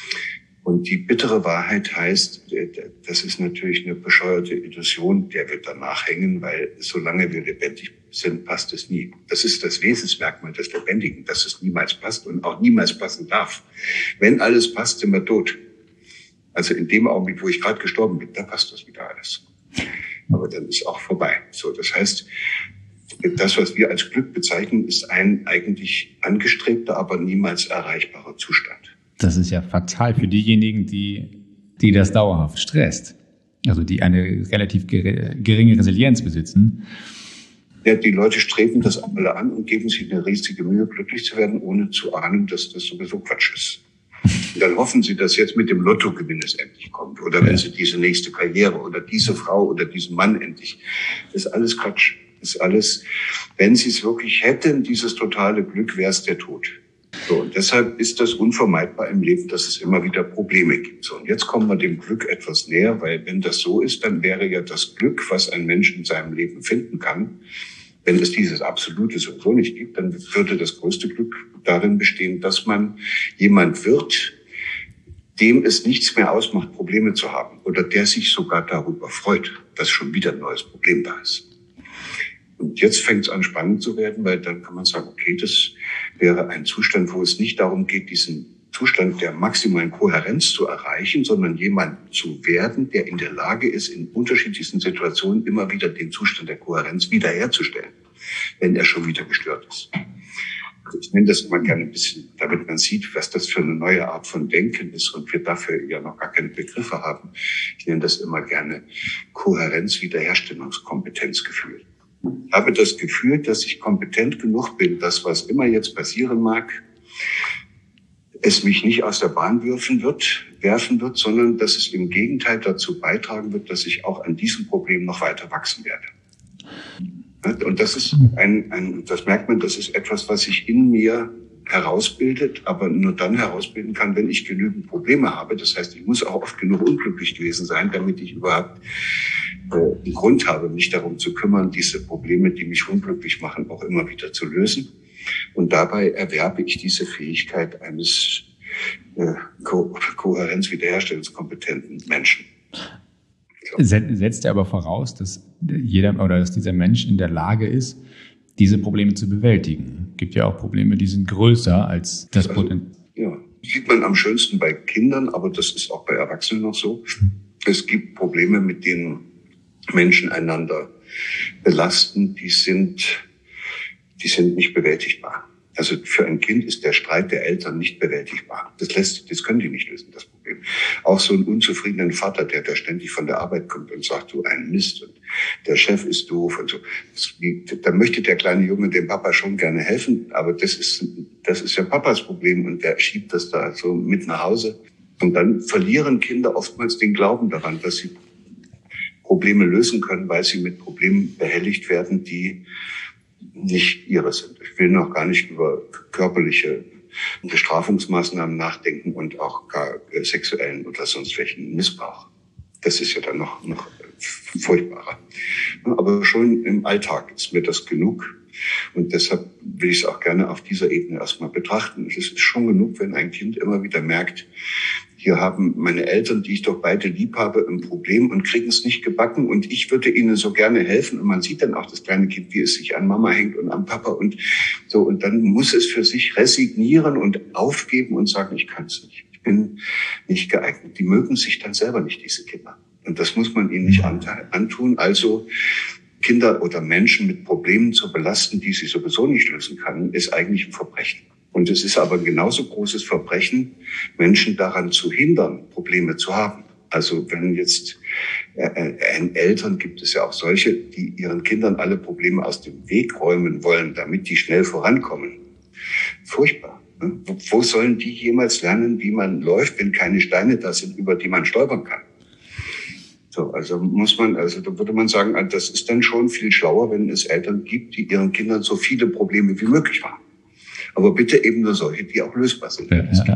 Und die bittere Wahrheit heißt, das ist natürlich eine bescheuerte Illusion, der wird danach hängen, weil solange wir lebendig sind, passt es nie. Das ist das Wesensmerkmal des Lebendigen, dass es niemals passt und auch niemals passen darf. Wenn alles passt, sind wir tot. Also in dem Augenblick, wo ich gerade gestorben bin, da passt das wieder alles. Aber dann ist auch vorbei. So, das heißt, das, was wir als Glück bezeichnen, ist ein eigentlich angestrebter, aber niemals erreichbarer Zustand. Das ist ja fatal für diejenigen, die, die das dauerhaft stresst. Also die eine relativ geringe Resilienz besitzen. Ja, die Leute streben das alle an und geben sich eine riesige Mühe, glücklich zu werden, ohne zu ahnen, dass das sowieso Quatsch ist. Und dann hoffen sie, dass jetzt mit dem Lottogewinn es endlich kommt. Oder wenn ja. sie diese nächste Karriere oder diese Frau oder diesen Mann endlich. Das ist alles Quatsch. Das ist alles, wenn sie es wirklich hätten, dieses totale Glück, wäre es der Tod. So, und deshalb ist das unvermeidbar im Leben, dass es immer wieder Probleme gibt. So, und jetzt kommen wir dem Glück etwas näher, weil wenn das so ist, dann wäre ja das Glück, was ein Mensch in seinem Leben finden kann, wenn es dieses Absolute sowieso nicht gibt, dann würde das größte Glück darin bestehen, dass man jemand wird, dem es nichts mehr ausmacht, Probleme zu haben oder der sich sogar darüber freut, dass schon wieder ein neues Problem da ist. Und jetzt fängt es an, spannend zu werden, weil dann kann man sagen, okay, das wäre ein Zustand, wo es nicht darum geht, diesen Zustand der maximalen Kohärenz zu erreichen, sondern jemand zu werden, der in der Lage ist, in unterschiedlichsten Situationen immer wieder den Zustand der Kohärenz wiederherzustellen, wenn er schon wieder gestört ist. Also ich nenne das immer gerne ein bisschen, damit man sieht, was das für eine neue Art von Denken ist und wir dafür ja noch gar keine Begriffe haben. Ich nenne das immer gerne Kohärenz-Wiederherstellungskompetenzgefühl. Ich habe das Gefühl, dass ich kompetent genug bin, dass was immer jetzt passieren mag, es mich nicht aus der Bahn werfen wird, werfen wird, sondern dass es im Gegenteil dazu beitragen wird, dass ich auch an diesem Problem noch weiter wachsen werde. Und das ist ein, ein, das merkt man, das ist etwas, was sich in mir herausbildet, aber nur dann herausbilden kann, wenn ich genügend Probleme habe. Das heißt, ich muss auch oft genug unglücklich gewesen sein, damit ich überhaupt äh, einen Grund habe, mich darum zu kümmern, diese Probleme, die mich unglücklich machen, auch immer wieder zu lösen. Und dabei erwerbe ich diese Fähigkeit eines äh, Ko- Kohärenz-Wiederherstellungskompetenten Menschen. So. Setzt er aber voraus, dass jeder oder dass dieser Mensch in der Lage ist, diese Probleme zu bewältigen. Es gibt ja auch Probleme, die sind größer als das also, Potenzial. Ja, sieht man am schönsten bei Kindern, aber das ist auch bei Erwachsenen noch so. Es gibt Probleme, mit denen Menschen einander belasten, die sind, die sind nicht bewältigbar. Also für ein Kind ist der Streit der Eltern nicht bewältigbar. Das lässt, das können die nicht lösen, das Problem. Auch so einen unzufriedenen Vater, der da ständig von der Arbeit kommt und sagt, du ein Mist und der Chef ist doof und so. Das, da möchte der kleine Junge dem Papa schon gerne helfen, aber das ist, das ist ja Papas Problem und der schiebt das da so mit nach Hause. Und dann verlieren Kinder oftmals den Glauben daran, dass sie Probleme lösen können, weil sie mit Problemen behelligt werden, die nicht ihre sind. Ich will noch gar nicht über körperliche Bestrafungsmaßnahmen nachdenken und auch gar sexuellen oder sonst welchen Missbrauch. Das ist ja dann noch, noch furchtbarer. Aber schon im Alltag ist mir das genug. Und deshalb will ich es auch gerne auf dieser Ebene erstmal betrachten. Es ist schon genug, wenn ein Kind immer wieder merkt, hier haben meine Eltern, die ich doch beide lieb habe, ein Problem und kriegen es nicht gebacken und ich würde ihnen so gerne helfen. Und man sieht dann auch das kleine Kind, wie es sich an Mama hängt und an Papa und so. Und dann muss es für sich resignieren und aufgeben und sagen, ich kann es nicht. Ich bin nicht geeignet. Die mögen sich dann selber nicht, diese Kinder. Und das muss man ihnen nicht antun. Also Kinder oder Menschen mit Problemen zu belasten, die sie sowieso nicht lösen können, ist eigentlich ein Verbrechen. Und es ist aber ein genauso großes Verbrechen, Menschen daran zu hindern, Probleme zu haben. Also wenn jetzt äh, äh, Eltern gibt es ja auch solche, die ihren Kindern alle Probleme aus dem Weg räumen wollen, damit die schnell vorankommen. Furchtbar. Ne? Wo, wo sollen die jemals lernen, wie man läuft, wenn keine Steine da sind, über die man stolpern kann? So, also muss man, also da würde man sagen, das ist dann schon viel schlauer, wenn es Eltern gibt, die ihren Kindern so viele Probleme wie möglich machen. Aber bitte eben nur solche, die auch lösbar sind. Ja, ja.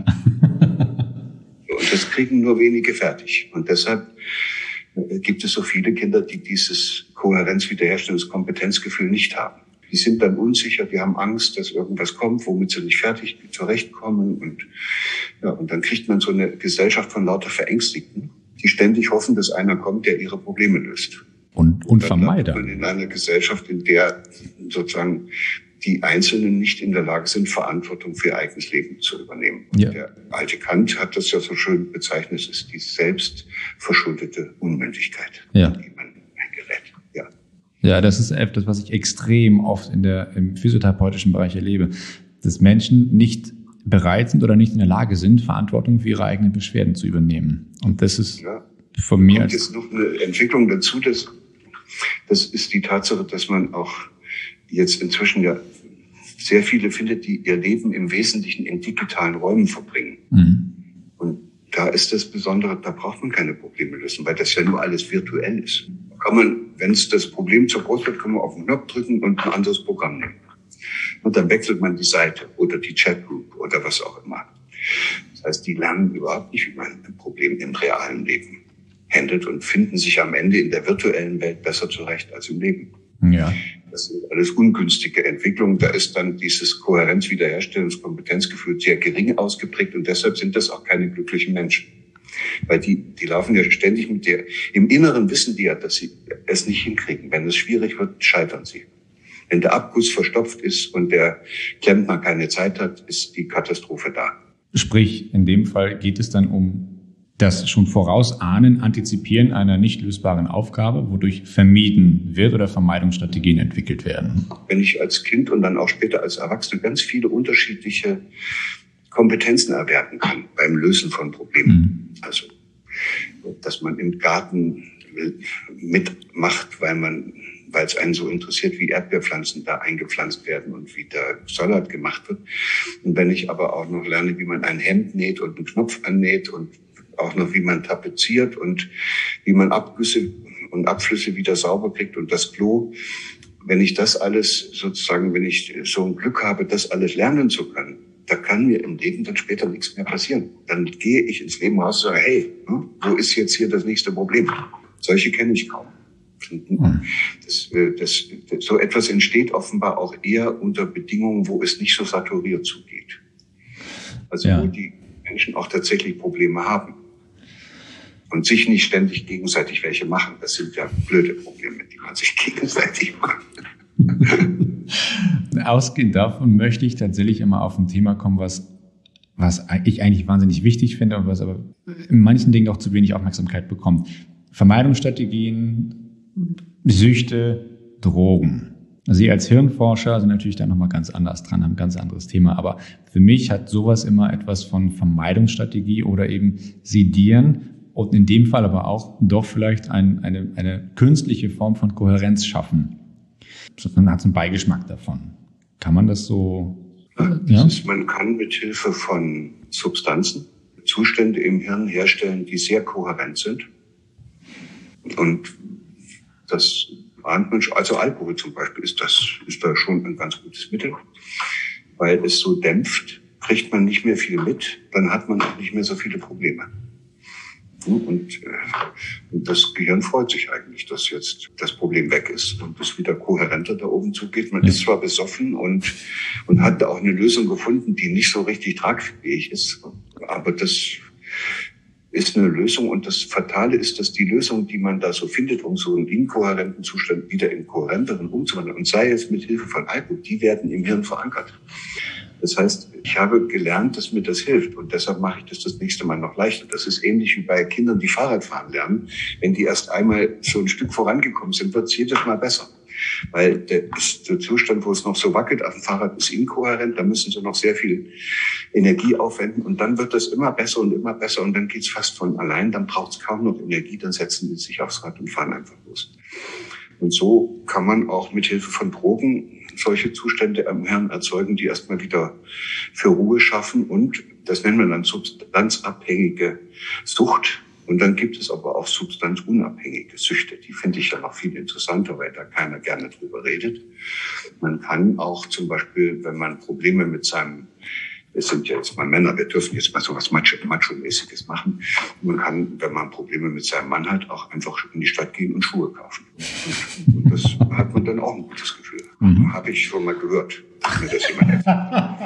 Und das kriegen nur wenige fertig. Und deshalb gibt es so viele Kinder, die dieses Kohärenz-Wiederherstellungskompetenzgefühl nicht haben. Die sind dann unsicher, die haben Angst, dass irgendwas kommt, womit sie nicht fertig zurechtkommen. Und, ja, und dann kriegt man so eine Gesellschaft von lauter Verängstigten, die ständig hoffen, dass einer kommt, der ihre Probleme löst. Und, und Vermeider. Und in einer Gesellschaft, in der sozusagen die Einzelnen nicht in der Lage sind, Verantwortung für ihr eigenes Leben zu übernehmen. Ja. Der alte Kant hat das ja so schön bezeichnet, es ist die selbstverschuldete Unmündigkeit, ja. die man eingerät. Ja. Ja, das ist etwas, was ich extrem oft in der, im physiotherapeutischen Bereich erlebe, dass Menschen nicht bereit sind oder nicht in der Lage sind, Verantwortung für ihre eigenen Beschwerden zu übernehmen. Und das ist ja. von mir als... jetzt noch eine Entwicklung dazu, das, das ist die Tatsache, dass man auch jetzt inzwischen ja sehr viele findet, die ihr Leben im Wesentlichen in digitalen Räumen verbringen. Mhm. Und da ist das Besondere, da braucht man keine Probleme lösen, weil das ja nur alles virtuell ist. Da kann man, wenn es das Problem zu groß wird, kann man auf den Knopf drücken und ein anderes Programm nehmen. Und dann wechselt man die Seite oder die Chatgroup oder was auch immer. Das heißt, die lernen überhaupt nicht, wie man ein Problem im realen Leben handelt und finden sich am Ende in der virtuellen Welt besser zurecht als im Leben. Ja. Das sind alles ungünstige Entwicklungen. Da ist dann dieses Kohärenz-Wiederherstellungs-Kompetenzgefühl sehr gering ausgeprägt und deshalb sind das auch keine glücklichen Menschen. Weil die, die laufen ja ständig mit der, im Inneren wissen die ja, dass sie es nicht hinkriegen. Wenn es schwierig wird, scheitern sie. Wenn der Abguss verstopft ist und der Klempner keine Zeit hat, ist die Katastrophe da. Sprich, in dem Fall geht es dann um das schon Vorausahnen, Antizipieren einer nicht lösbaren Aufgabe, wodurch vermieden wird oder Vermeidungsstrategien entwickelt werden. Wenn ich als Kind und dann auch später als Erwachsener ganz viele unterschiedliche Kompetenzen erwerben kann beim Lösen von Problemen. Mhm. Also, dass man im Garten mitmacht, weil man, weil es einen so interessiert, wie Erdbeerpflanzen da eingepflanzt werden und wie der Salat gemacht wird. Und wenn ich aber auch noch lerne, wie man ein Hemd näht und einen Knopf annäht und auch noch, wie man tapeziert und wie man Abgüsse und Abflüsse wieder sauber kriegt und das Klo. Wenn ich das alles sozusagen, wenn ich so ein Glück habe, das alles lernen zu können, da kann mir im Leben dann später nichts mehr passieren. Dann gehe ich ins Leben raus und sage, hey, wo ist jetzt hier das nächste Problem? Solche kenne ich kaum. Das, das, das, so etwas entsteht offenbar auch eher unter Bedingungen, wo es nicht so saturiert zugeht. Also ja. Wo die Menschen auch tatsächlich Probleme haben. Und sich nicht ständig gegenseitig welche machen. Das sind ja blöde Probleme, die man sich gegenseitig macht. Ausgehend davon möchte ich tatsächlich immer auf ein Thema kommen, was, was ich eigentlich wahnsinnig wichtig finde und was aber in manchen Dingen auch zu wenig Aufmerksamkeit bekommt. Vermeidungsstrategien, Süchte, Drogen. Sie als Hirnforscher sind natürlich da nochmal ganz anders dran, haben ein ganz anderes Thema. Aber für mich hat sowas immer etwas von Vermeidungsstrategie oder eben Sedieren. Und in dem Fall aber auch doch vielleicht ein, eine, eine künstliche Form von Kohärenz schaffen. Man hat so einen Beigeschmack davon. Kann man das so? Ja, das ja? Ist, man kann mit Hilfe von Substanzen Zustände im Hirn herstellen, die sehr kohärent sind. Und das ahnt man schon. Also Alkohol zum Beispiel ist das, ist da schon ein ganz gutes Mittel, weil es so dämpft, kriegt man nicht mehr viel mit, dann hat man auch nicht mehr so viele Probleme. Und, äh, und das Gehirn freut sich eigentlich, dass jetzt das Problem weg ist und es wieder kohärenter da oben zugeht. Man ist zwar besoffen und, und hat auch eine Lösung gefunden, die nicht so richtig tragfähig ist, aber das ist eine Lösung. Und das Fatale ist, dass die Lösung, die man da so findet, um so einen inkohärenten Zustand wieder in kohärenteren umzuwandeln, und sei es mit Hilfe von Alkohol, die werden im Hirn verankert. Das heißt, ich habe gelernt, dass mir das hilft und deshalb mache ich das das nächste Mal noch leichter. Das ist ähnlich wie bei Kindern, die Fahrradfahren lernen. Wenn die erst einmal so ein Stück vorangekommen sind, wird es jedes Mal besser. Weil der, ist der Zustand, wo es noch so wackelt auf dem Fahrrad, ist inkohärent. Da müssen sie noch sehr viel Energie aufwenden und dann wird das immer besser und immer besser und dann geht's fast von allein. Dann braucht es kaum noch Energie, dann setzen die sich aufs Rad und fahren einfach los. Und so kann man auch mit Hilfe von Drogen solche Zustände am Hirn erzeugen, die erstmal wieder für Ruhe schaffen und das nennen wir dann substanzabhängige Sucht. Und dann gibt es aber auch substanzunabhängige Süchte. Die finde ich ja noch viel interessanter, weil da keiner gerne drüber redet. Man kann auch zum Beispiel, wenn man Probleme mit seinem, wir sind ja jetzt mal Männer, wir dürfen jetzt mal so was Macho-mäßiges machen. Man kann, wenn man Probleme mit seinem Mann hat, auch einfach in die Stadt gehen und Schuhe kaufen. Und, und das hat man dann auch ein gutes Gefühl. Mhm. Habe ich schon mal gehört, dass mir das jemand erzählt.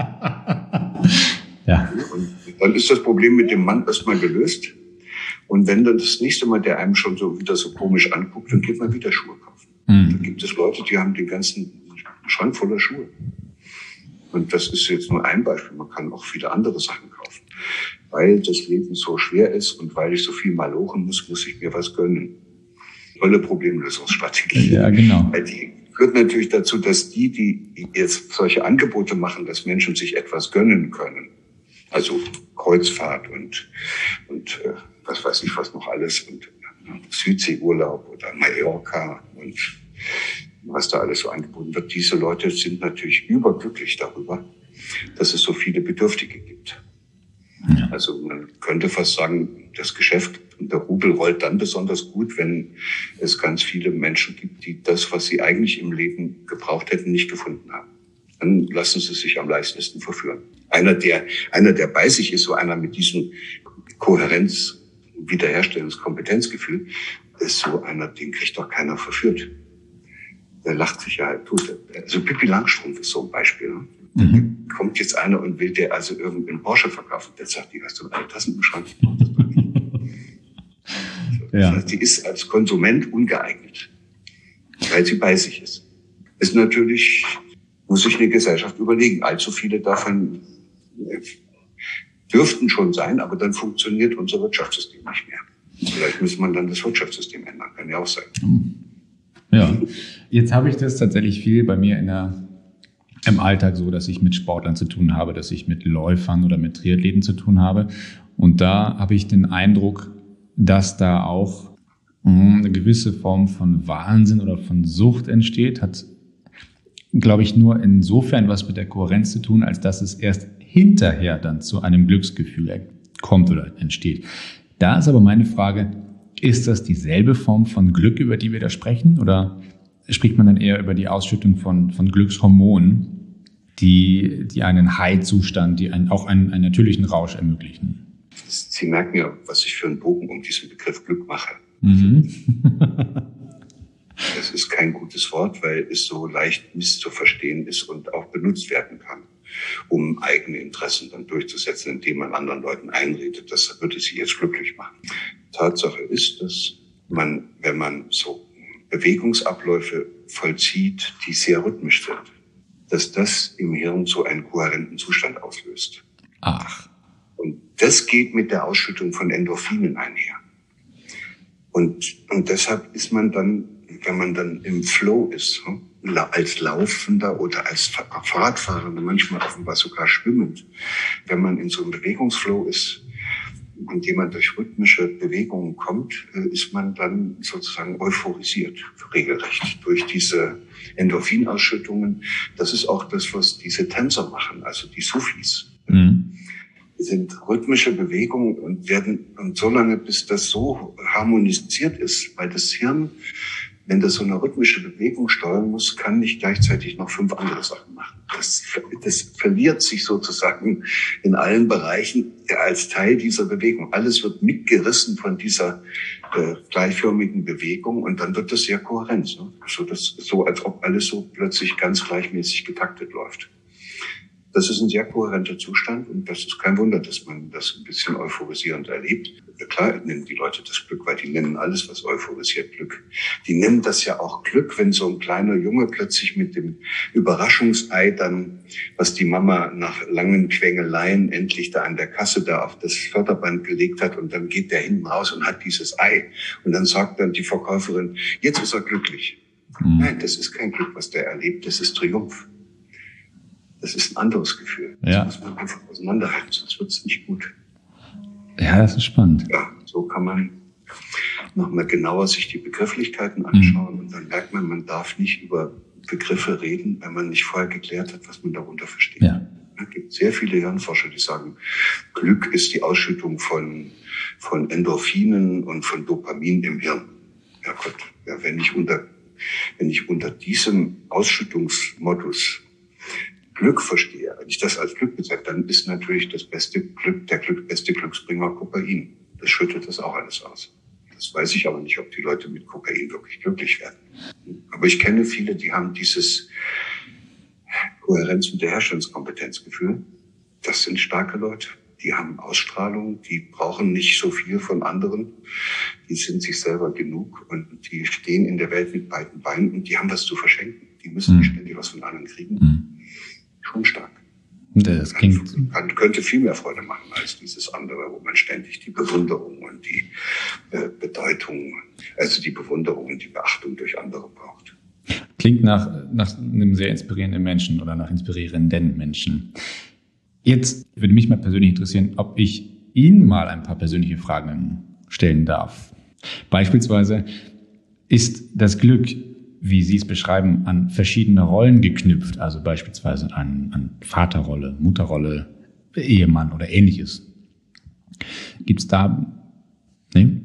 Ja. Und dann ist das Problem mit dem Mann erstmal gelöst. Und wenn dann das nächste Mal der einem schon so wieder so komisch anguckt, dann geht man wieder Schuhe kaufen. Mhm. Dann gibt es Leute, die haben den ganzen Schrank voller Schuhe. Und das ist jetzt nur ein Beispiel. Man kann auch viele andere Sachen kaufen. Weil das Leben so schwer ist und weil ich so viel malochen muss, muss ich mir was gönnen. Tolle Problemlösungsstrategie. Ja, genau. Weil die führt natürlich dazu, dass die, die jetzt solche Angebote machen, dass Menschen sich etwas gönnen können. Also Kreuzfahrt und, und äh, was weiß ich was noch alles und äh, Südseeurlaub oder Mallorca und was da alles so angeboten wird. Diese Leute sind natürlich überglücklich darüber, dass es so viele Bedürftige gibt. Ja. Also man könnte fast sagen, das Geschäft und der Rubel rollt dann besonders gut, wenn es ganz viele Menschen gibt, die das, was sie eigentlich im Leben gebraucht hätten, nicht gefunden haben. dann lassen sie sich am leichtesten verführen. Einer, der, einer, der bei sich ist, so einer mit diesem Kohärenz, Wiederherstellungskompetenzgefühl, ist so einer, den kriegt doch keiner verführt. Der lacht sich ja halt tot. Also Pippi Langstrumpf ist so ein Beispiel. Ne? Mhm. Kommt jetzt einer und will der also irgendeinen Porsche verkaufen. Der sagt, die hast du alle Tassen im Schrank. Das ja. heißt, die ist als Konsument ungeeignet, weil sie bei sich ist. Ist natürlich, muss sich eine Gesellschaft überlegen. Allzu viele davon dürften schon sein, aber dann funktioniert unser Wirtschaftssystem nicht mehr. Vielleicht muss man dann das Wirtschaftssystem ändern, kann ja auch sein. Ja, jetzt habe ich das tatsächlich viel bei mir in der, im Alltag so, dass ich mit Sportlern zu tun habe, dass ich mit Läufern oder mit Triathleten zu tun habe. Und da habe ich den Eindruck, dass da auch mh, eine gewisse Form von Wahnsinn oder von Sucht entsteht. Hat, glaube ich, nur insofern was mit der Kohärenz zu tun, als dass es erst hinterher dann zu einem Glücksgefühl kommt oder entsteht. Da ist aber meine Frage, ist das dieselbe Form von Glück, über die wir da sprechen? Oder spricht man dann eher über die Ausschüttung von, von Glückshormonen, die, die einen High-Zustand, die einen, auch einen, einen natürlichen Rausch ermöglichen? Sie merken ja, was ich für einen Bogen um diesen Begriff Glück mache. Mhm. Das ist kein gutes Wort, weil es so leicht misszuverstehen ist und auch benutzt werden kann, um eigene Interessen dann durchzusetzen, indem man anderen Leuten einredet, das würde sie jetzt glücklich machen. Tatsache ist, dass man, wenn man so Bewegungsabläufe vollzieht, die sehr rhythmisch sind, dass das im Hirn so einen kohärenten Zustand auslöst. Ach. Und das geht mit der Ausschüttung von Endorphinen einher. Und, und deshalb ist man dann, wenn man dann im Flow ist, als Laufender oder als Fahrradfahrer, manchmal offenbar sogar schwimmend, wenn man in so einem Bewegungsflow ist und jemand durch rhythmische Bewegungen kommt, ist man dann sozusagen euphorisiert, regelrecht, durch diese Endorphinausschüttungen. Das ist auch das, was diese Tänzer machen, also die Sufis. Mhm. Sind rhythmische Bewegungen und werden, und so lange, bis das so harmonisiert ist, weil das Hirn, wenn das so eine rhythmische Bewegung steuern muss, kann nicht gleichzeitig noch fünf andere Sachen machen. Das, das verliert sich sozusagen in allen Bereichen als Teil dieser Bewegung. Alles wird mitgerissen von dieser äh, gleichförmigen Bewegung und dann wird das sehr kohärent. Ne? So, das, so als ob alles so plötzlich ganz gleichmäßig getaktet läuft. Das ist ein sehr kohärenter Zustand und das ist kein Wunder, dass man das ein bisschen euphorisierend erlebt. Ja, klar nennen die Leute das Glück, weil die nennen alles, was euphorisiert, Glück. Die nennen das ja auch Glück, wenn so ein kleiner Junge plötzlich mit dem Überraschungsei dann, was die Mama nach langen Quengeleien endlich da an der Kasse da auf das Förderband gelegt hat und dann geht der hinten raus und hat dieses Ei. Und dann sagt dann die Verkäuferin, jetzt ist er glücklich. Mhm. Nein, das ist kein Glück, was der erlebt, das ist Triumph. Das ist ein anderes Gefühl. Ja. Das muss man einfach auseinanderhalten, sonst wird es nicht gut. Ja, das ist spannend. Ja, so kann man nochmal genauer sich die Begrifflichkeiten anschauen mhm. und dann merkt man, man darf nicht über Begriffe reden, wenn man nicht vorher geklärt hat, was man darunter versteht. Ja. Es gibt sehr viele Hirnforscher, die sagen, Glück ist die Ausschüttung von, von Endorphinen und von Dopamin im Hirn. Ja Gott, ja, wenn ich unter, wenn ich unter diesem Ausschüttungsmodus Glück verstehe, wenn ich das als Glück bezeichne, dann ist natürlich das beste Glück, der Glück, beste Glücksbringer Kokain. Das schüttet das auch alles aus. Das weiß ich aber nicht, ob die Leute mit Kokain wirklich glücklich werden. Aber ich kenne viele, die haben dieses Kohärenz- und Wiederherstellungskompetenzgefühl. Das sind starke Leute. Die haben Ausstrahlung, die brauchen nicht so viel von anderen. Die sind sich selber genug und die stehen in der Welt mit beiden Beinen und die haben was zu verschenken. Die müssen nicht ständig was von anderen kriegen. Mhm. Schon stark. Das klingt kann, könnte viel mehr Freude machen als dieses andere, wo man ständig die Bewunderung und die äh, Bedeutung, also die Bewunderung und die Beachtung durch andere braucht. Klingt nach, nach einem sehr inspirierenden Menschen oder nach inspirierenden Menschen. Jetzt würde mich mal persönlich interessieren, ob ich Ihnen mal ein paar persönliche Fragen stellen darf. Beispielsweise, ist das Glück, wie Sie es beschreiben, an verschiedene Rollen geknüpft, also beispielsweise an, an Vaterrolle, Mutterrolle, Ehemann oder Ähnliches. Gibt's da, ne?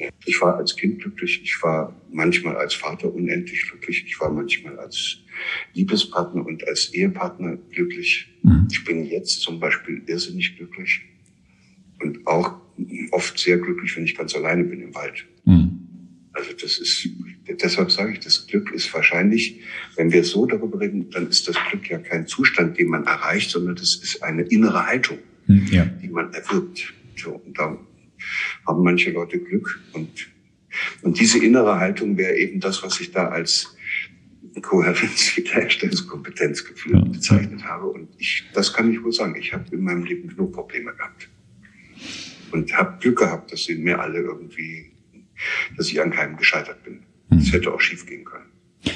Ich war als Kind glücklich, ich war manchmal als Vater unendlich glücklich, ich war manchmal als Liebespartner und als Ehepartner glücklich. Mhm. Ich bin jetzt zum Beispiel irrsinnig glücklich und auch oft sehr glücklich, wenn ich ganz alleine bin im Wald. Mhm. Also das ist, deshalb sage ich, das Glück ist wahrscheinlich, wenn wir so darüber reden, dann ist das Glück ja kein Zustand, den man erreicht, sondern das ist eine innere Haltung, ja, die man erwirbt. So, und da haben manche Leute Glück und, und diese innere Haltung wäre eben das, was ich da als Kohärenz, Wiederherstellungskompetenzgefühl ja. bezeichnet habe. Und ich, das kann ich wohl sagen. Ich habe in meinem Leben genug Probleme gehabt und habe Glück gehabt, dass sie mir alle irgendwie, dass ich an keinem gescheitert bin. Das hätte auch schief gehen können.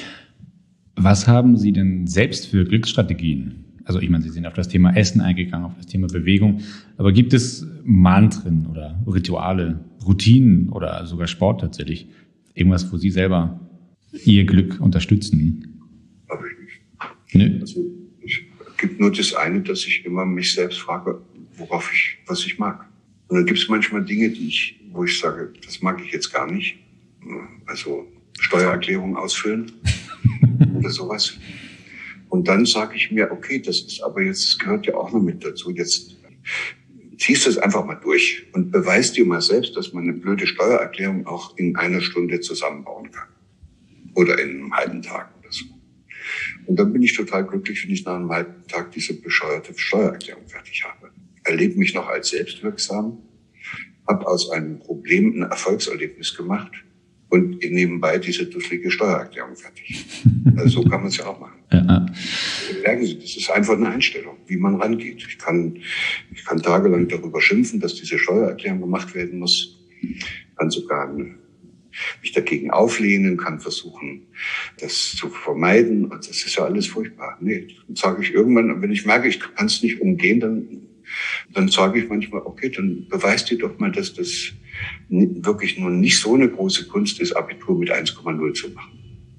Was haben Sie denn selbst für Glücksstrategien? Also ich meine, Sie sind auf das Thema Essen eingegangen, auf das Thema Bewegung. Aber gibt es Mantren oder Rituale, Routinen oder sogar Sport tatsächlich? Irgendwas, wo Sie selber Ihr Glück unterstützen? Aber ich nicht. Nee. Also es gibt nur das eine, dass ich immer mich selbst frage, worauf ich, was ich mag. Und dann gibt es manchmal Dinge, die ich, wo ich sage, das mag ich jetzt gar nicht. Also Steuererklärung ausfüllen oder sowas. Und dann sage ich mir, okay, das ist aber jetzt, das gehört ja auch noch mit dazu. Jetzt ziehst du es einfach mal durch und beweist dir mal selbst, dass man eine blöde Steuererklärung auch in einer Stunde zusammenbauen kann. Oder in einem halben Tag oder so. Und dann bin ich total glücklich, wenn ich nach einem halben Tag diese bescheuerte Steuererklärung fertig habe. Erlebe mich noch als selbstwirksam, habe aus einem Problem ein Erfolgserlebnis gemacht und nebenbei diese dusselige Steuererklärung fertig. Also so kann man es ja auch machen. Ja. Merken Sie, das ist einfach eine Einstellung, wie man rangeht. Ich kann, ich kann tagelang darüber schimpfen, dass diese Steuererklärung gemacht werden muss. Ich kann sogar mich dagegen auflehnen, kann versuchen, das zu vermeiden. Und das ist ja alles furchtbar. Nee, dann sage ich irgendwann, wenn ich merke, ich kann es nicht umgehen, dann, dann sage ich manchmal, okay, dann beweis dir doch mal, dass das wirklich nur nicht so eine große Kunst ist, Abitur mit eins Komma null zu machen.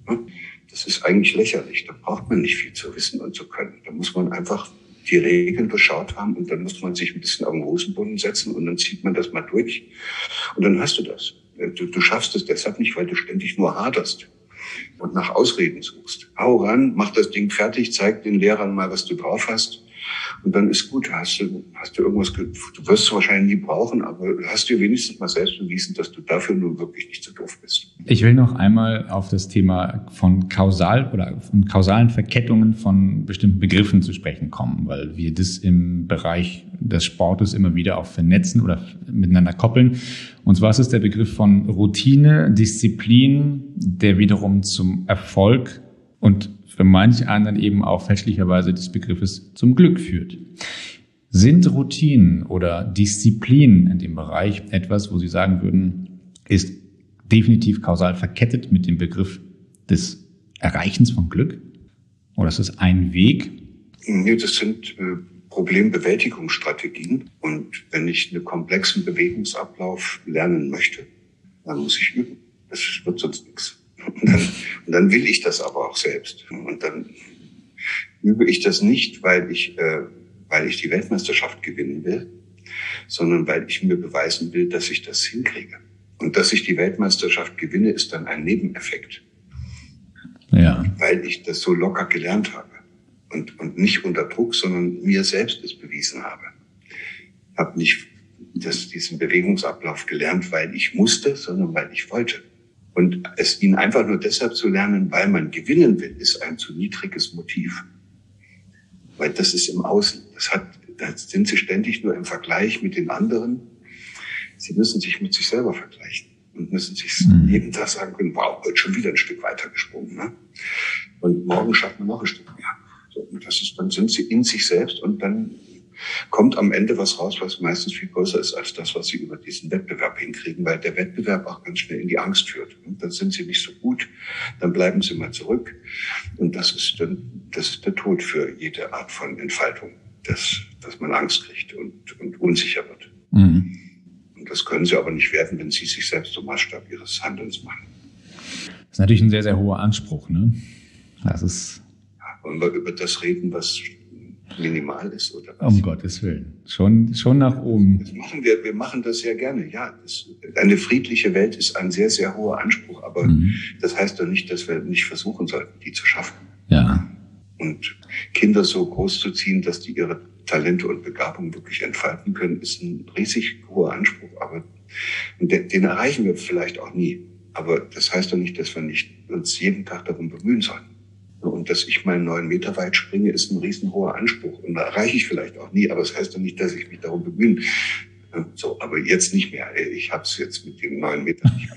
Das ist eigentlich lächerlich. Da braucht man nicht viel zu wissen und zu können. Da muss man einfach die Regeln durchschaut haben und dann muss man sich ein bisschen auf den Hosenboden setzen und dann zieht man das mal durch und dann hast du das. Du, du schaffst es deshalb nicht, weil du ständig nur haderst und nach Ausreden suchst. Hau ran, mach das Ding fertig, zeig den Lehrern mal, was du drauf hast. Und dann ist gut, hast du, hast du irgendwas, du wirst es wahrscheinlich nie brauchen, aber hast dir wenigstens mal selbst bewiesen, dass du dafür nun wirklich nicht so doof bist. Ich will noch einmal auf das Thema von kausal oder von kausalen Verkettungen von bestimmten Begriffen zu sprechen kommen, weil wir das im Bereich des Sportes immer wieder auch vernetzen oder miteinander koppeln. Und zwar ist es der Begriff von Routine, Disziplin, der wiederum zum Erfolg und für manche anderen eben auch fälschlicherweise des Begriffes zum Glück führt. Sind Routinen oder Disziplinen in dem Bereich etwas, wo Sie sagen würden, ist definitiv kausal verkettet mit dem Begriff des Erreichens von Glück? Oder ist es ein Weg? Nee, das sind äh, Problembewältigungsstrategien. Und wenn ich einen komplexen Bewegungsablauf lernen möchte, dann muss ich üben. Das wird sonst nichts. Und dann, und dann will ich das aber auch selbst. Und dann übe ich das nicht, weil ich, äh, weil ich die Weltmeisterschaft gewinnen will, sondern weil ich mir beweisen will, dass ich das hinkriege. Und dass ich die Weltmeisterschaft gewinne, ist dann ein Nebeneffekt. Ja. Weil ich das so locker gelernt habe. Und, und nicht unter Druck, sondern mir selbst es bewiesen habe. Ich habe nicht das, diesen Bewegungsablauf gelernt, weil ich musste, sondern weil ich wollte. Und es ihn einfach nur deshalb zu lernen, weil man gewinnen will, ist ein zu niedriges Motiv. Weil das ist im Außen. Das hat, da sind sie ständig nur im Vergleich mit den anderen. Sie müssen sich mit sich selber vergleichen und müssen sich mhm. jeden Tag sagen können, wow, heute schon wieder ein Stück weiter gesprungen, ne? Und morgen schaffen wir noch ein Stück mehr. So, und das ist, dann sind sie in sich selbst und dann kommt am Ende was raus, was meistens viel größer ist als das, was sie über diesen Wettbewerb hinkriegen, weil der Wettbewerb auch ganz schnell in die Angst führt. Und dann sind sie nicht so gut, dann bleiben sie mal zurück. Und das ist dann, das ist der Tod für jede Art von Entfaltung, dass, dass man Angst kriegt und, und unsicher wird. Mhm. Und das können sie aber nicht werden, wenn sie sich selbst zum Maßstab ihres Handelns machen. Das ist natürlich ein sehr, sehr hoher Anspruch, ne? Das ist. Ja, wollen wir über das reden, was minimal ist oder was? Um Gottes Willen. Schon, schon nach oben. Das machen wir, wir machen das sehr gerne. Ja, das, eine friedliche Welt ist ein sehr, sehr hoher Anspruch. Aber mhm. das heißt doch nicht, dass wir nicht versuchen sollten, die zu schaffen. Ja. Und Kinder so groß zu ziehen, dass die ihre Talente und Begabungen wirklich entfalten können, ist ein riesig hoher Anspruch. Aber den, den erreichen wir vielleicht auch nie. Aber das heißt doch nicht, dass wir nicht uns jeden Tag darum bemühen sollten. Und dass ich mal neun Meter weit springe, ist ein riesen hoher Anspruch. Und da erreiche ich vielleicht auch nie. Aber das heißt doch nicht, dass ich mich darum bemühen. So, aber jetzt nicht mehr. Ich habe es jetzt mit dem neun Meter nicht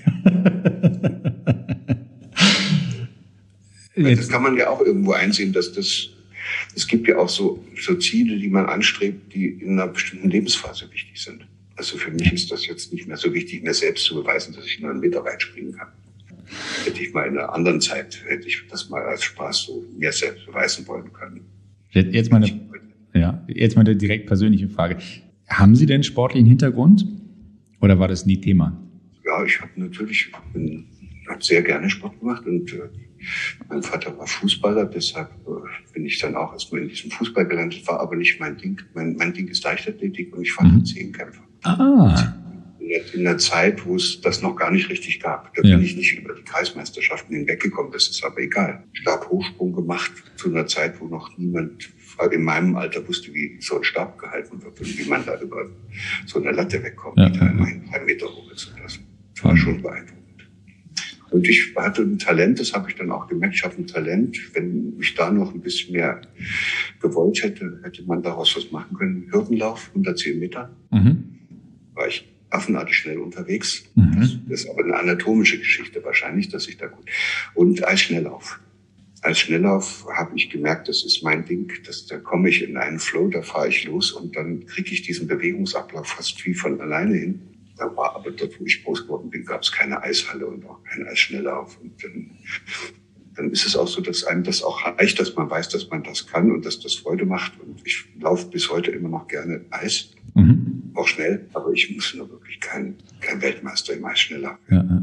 mehr. Das kann man ja auch irgendwo einsehen, dass das, es gibt ja auch so, so Ziele, die man anstrebt, die in einer bestimmten Lebensphase wichtig sind. Also für mich ist das jetzt nicht mehr so wichtig, mir selbst zu beweisen, dass ich neun Meter weit springen kann. Hätte ich mal in einer anderen Zeit, hätte ich das mal als Spaß so mir selbst beweisen wollen können. Jetzt mal eine, ja, jetzt mal eine direkt persönliche Frage. Haben Sie denn sportlichen Hintergrund oder war das nie Thema? Ja, ich habe natürlich, bin, habe sehr gerne Sport gemacht und äh, mein Vater war Fußballer, deshalb äh, bin ich dann auch erstmal in diesem Fußball gelandet, war aber nicht mein Ding. Mein, mein Ding ist Leichtathletik und ich fand mhm. Zehnkämpfer. Ah. In der, in der Zeit, wo es das noch gar nicht richtig gab. Da ja. bin ich nicht über die Kreismeisterschaften hinweggekommen, das ist aber egal. Stabhochsprung gemacht zu einer Zeit, wo noch niemand in meinem Alter wusste, wie so ein Stab gehalten wird und wie man da über so eine Latte wegkommt, ja. die da immerhin drei Meter hoch ist. Das war schon beeindruckend. Und ich hatte ein Talent, das habe ich dann auch gemerkt, ich habe ein Talent. Wenn ich da noch ein bisschen mehr gewollt hätte, hätte man daraus was machen können. Hürdenlauf, hundertzehn Meter. Mhm. War ich affenartig schnell unterwegs. Mhm. Das, das ist aber eine anatomische Geschichte wahrscheinlich, dass ich da gut... Und Eisschnelllauf. Als Schnelllauf habe ich gemerkt, das ist mein Ding. Das, da komme ich in einen Flow, da fahre ich los und dann kriege ich diesen Bewegungsablauf fast wie von alleine hin. Da war aber dort, wo ich groß geworden bin, gab es keine Eishalle und auch keinen Eisschnelllauf. Und dann, dann ist es auch so, dass einem das auch reicht, dass man weiß, dass man das kann und dass das Freude macht. Und ich laufe bis heute immer noch gerne Eis, mhm. auch schnell, aber ich muss nur wirklich kein, kein Weltmeister im Eisschnelllauf. Ja.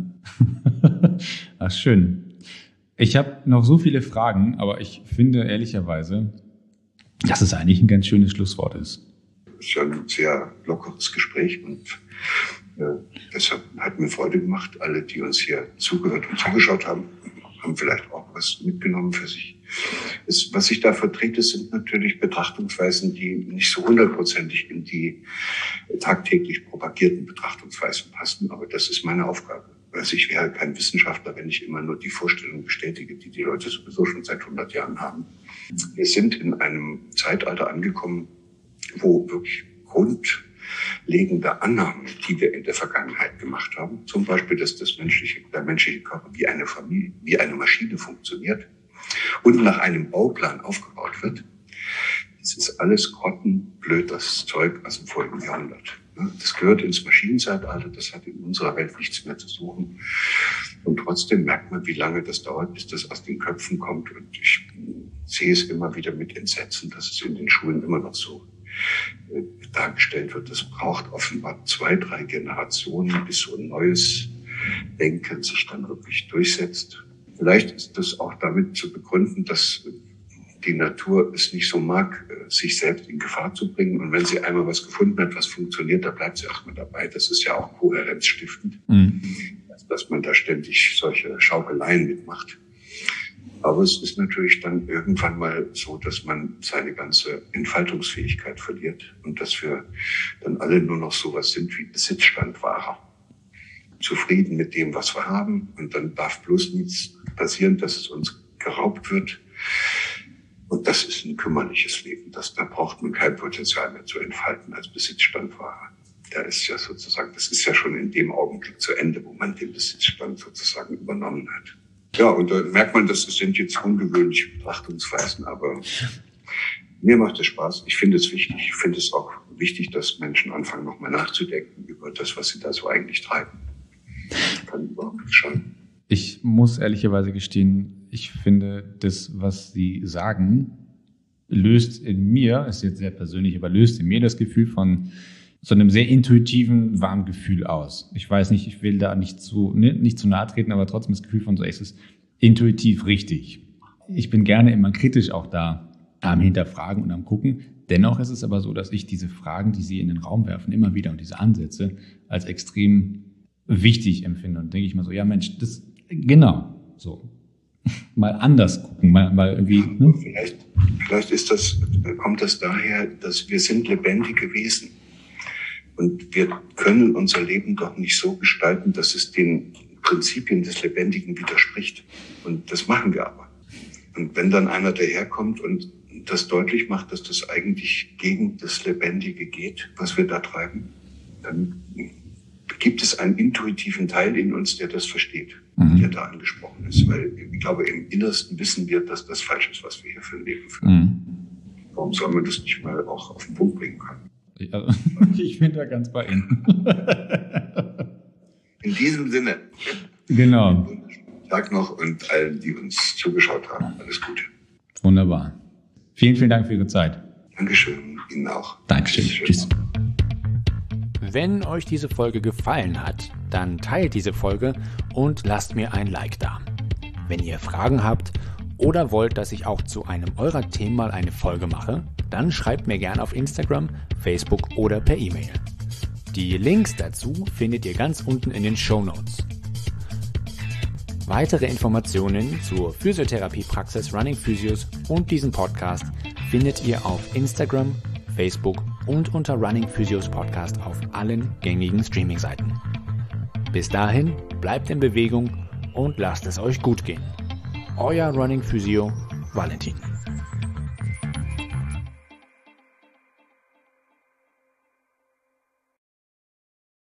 Ach, schön. Ich habe noch so viele Fragen, aber ich finde ehrlicherweise, dass es eigentlich ein ganz schönes Schlusswort ist. Es ist ja ein sehr lockeres Gespräch und äh, deshalb hat mir Freude gemacht. Alle, die uns hier zugehört und zugeschaut haben, haben vielleicht auch was mitgenommen für sich. Es, was ich da vertrete, sind natürlich Betrachtungsweisen, die nicht so hundertprozentig in die tagtäglich propagierten Betrachtungsweisen passen, aber das ist meine Aufgabe. Also ich wäre kein Wissenschaftler, wenn ich immer nur die Vorstellung bestätige, die die Leute sowieso schon seit hundert Jahren haben. Wir sind in einem Zeitalter angekommen, wo wirklich grundlegende Annahmen, die wir in der Vergangenheit gemacht haben, zum Beispiel, dass das menschliche, der menschliche Körper wie eine Familie, wie eine Maschine funktioniert und nach einem Bauplan aufgebaut wird, das ist alles grottenblödes Zeug aus dem vorigen Jahrhundert. Das gehört ins Maschinenzeitalter, das hat in unserer Welt nichts mehr zu suchen. Und trotzdem merkt man, wie lange das dauert, bis das aus den Köpfen kommt. Und ich sehe es immer wieder mit Entsetzen, dass es in den Schulen immer noch so äh, dargestellt wird. Das braucht offenbar zwei, drei Generationen, bis so ein neues Denken sich dann wirklich durchsetzt. Vielleicht ist das auch damit zu begründen, dass die Natur es nicht so mag, sich selbst in Gefahr zu bringen. Und wenn sie einmal was gefunden hat, was funktioniert, da bleibt sie erstmal dabei. Das ist ja auch kohärenzstiftend, mhm. dass man da ständig solche Schaukeleien mitmacht. Aber es ist natürlich dann irgendwann mal so, dass man seine ganze Entfaltungsfähigkeit verliert und dass wir dann alle nur noch sowas sind wie Besitzstandwahrer. Zufrieden mit dem, was wir haben. Und dann darf bloß nichts passieren, dass es uns geraubt wird. Und das ist ein kümmerliches Leben. Das, da braucht man kein Potenzial mehr zu entfalten als Besitzstandwahrer. Da ist ja sozusagen, das ist ja schon in dem Augenblick zu Ende, wo man den Besitzstand sozusagen übernommen hat. Ja, und da merkt man, das sind jetzt ungewöhnliche Betrachtungsweisen, aber mir macht es Spaß. Ich finde es wichtig. Ich finde es auch wichtig, dass Menschen anfangen, nochmal nachzudenken über das, was sie da so eigentlich treiben. Das kann überhaupt nicht schaden. Ich muss ehrlicherweise gestehen, ich finde, das, was Sie sagen, löst in mir, ist jetzt sehr persönlich, aber löst in mir das Gefühl von so einem sehr intuitiven, warmen Gefühl aus. Ich weiß nicht, ich will da nicht zu, ne, nicht zu nahe treten, aber trotzdem das Gefühl von so, es ist intuitiv richtig. Ich bin gerne immer kritisch auch da, am Hinterfragen und am Gucken. Dennoch ist es aber so, dass ich diese Fragen, die Sie in den Raum werfen, immer wieder und diese Ansätze als extrem wichtig empfinde. Und denke ich mal so, ja Mensch, das genau so. Mal anders gucken, mal, mal irgendwie. Ne? Vielleicht, vielleicht ist das, kommt das daher, dass wir sind lebendige Wesen. Und wir können unser Leben doch nicht so gestalten, dass es den Prinzipien des Lebendigen widerspricht. Und das machen wir aber. Und wenn dann einer daherkommt und das deutlich macht, dass das eigentlich gegen das Lebendige geht, was wir da treiben, dann gibt es einen intuitiven Teil in uns, der das versteht, mhm. der da angesprochen ist. Weil ich glaube, im Innersten wissen wir, dass das falsch ist, was wir hier für ein Leben führen. Mhm. Warum soll man das nicht mal auch auf den Punkt bringen können? Also, ich bin da ganz bei Ihnen. In diesem Sinne. Genau. Tag noch und allen, die uns zugeschaut haben. Alles Gute. Wunderbar. Vielen, vielen Dank für Ihre Zeit. Dankeschön. Ihnen auch. Dankeschön. Tschüss. Wenn euch diese Folge gefallen hat, dann teilt diese Folge und lasst mir ein Like da. Wenn ihr Fragen habt oder wollt, dass ich auch zu einem eurer Themen mal eine Folge mache, dann schreibt mir gerne auf Instagram, Facebook oder per E-Mail. Die Links dazu findet ihr ganz unten in den Shownotes. Weitere Informationen zur Physiotherapiepraxis Running Physios und diesem Podcast findet ihr auf Instagram, Facebook und unter Running Physios Podcast auf allen gängigen Streaming-Seiten. Bis dahin, bleibt in Bewegung und lasst es euch gut gehen. Euer Running Physio, Valentin.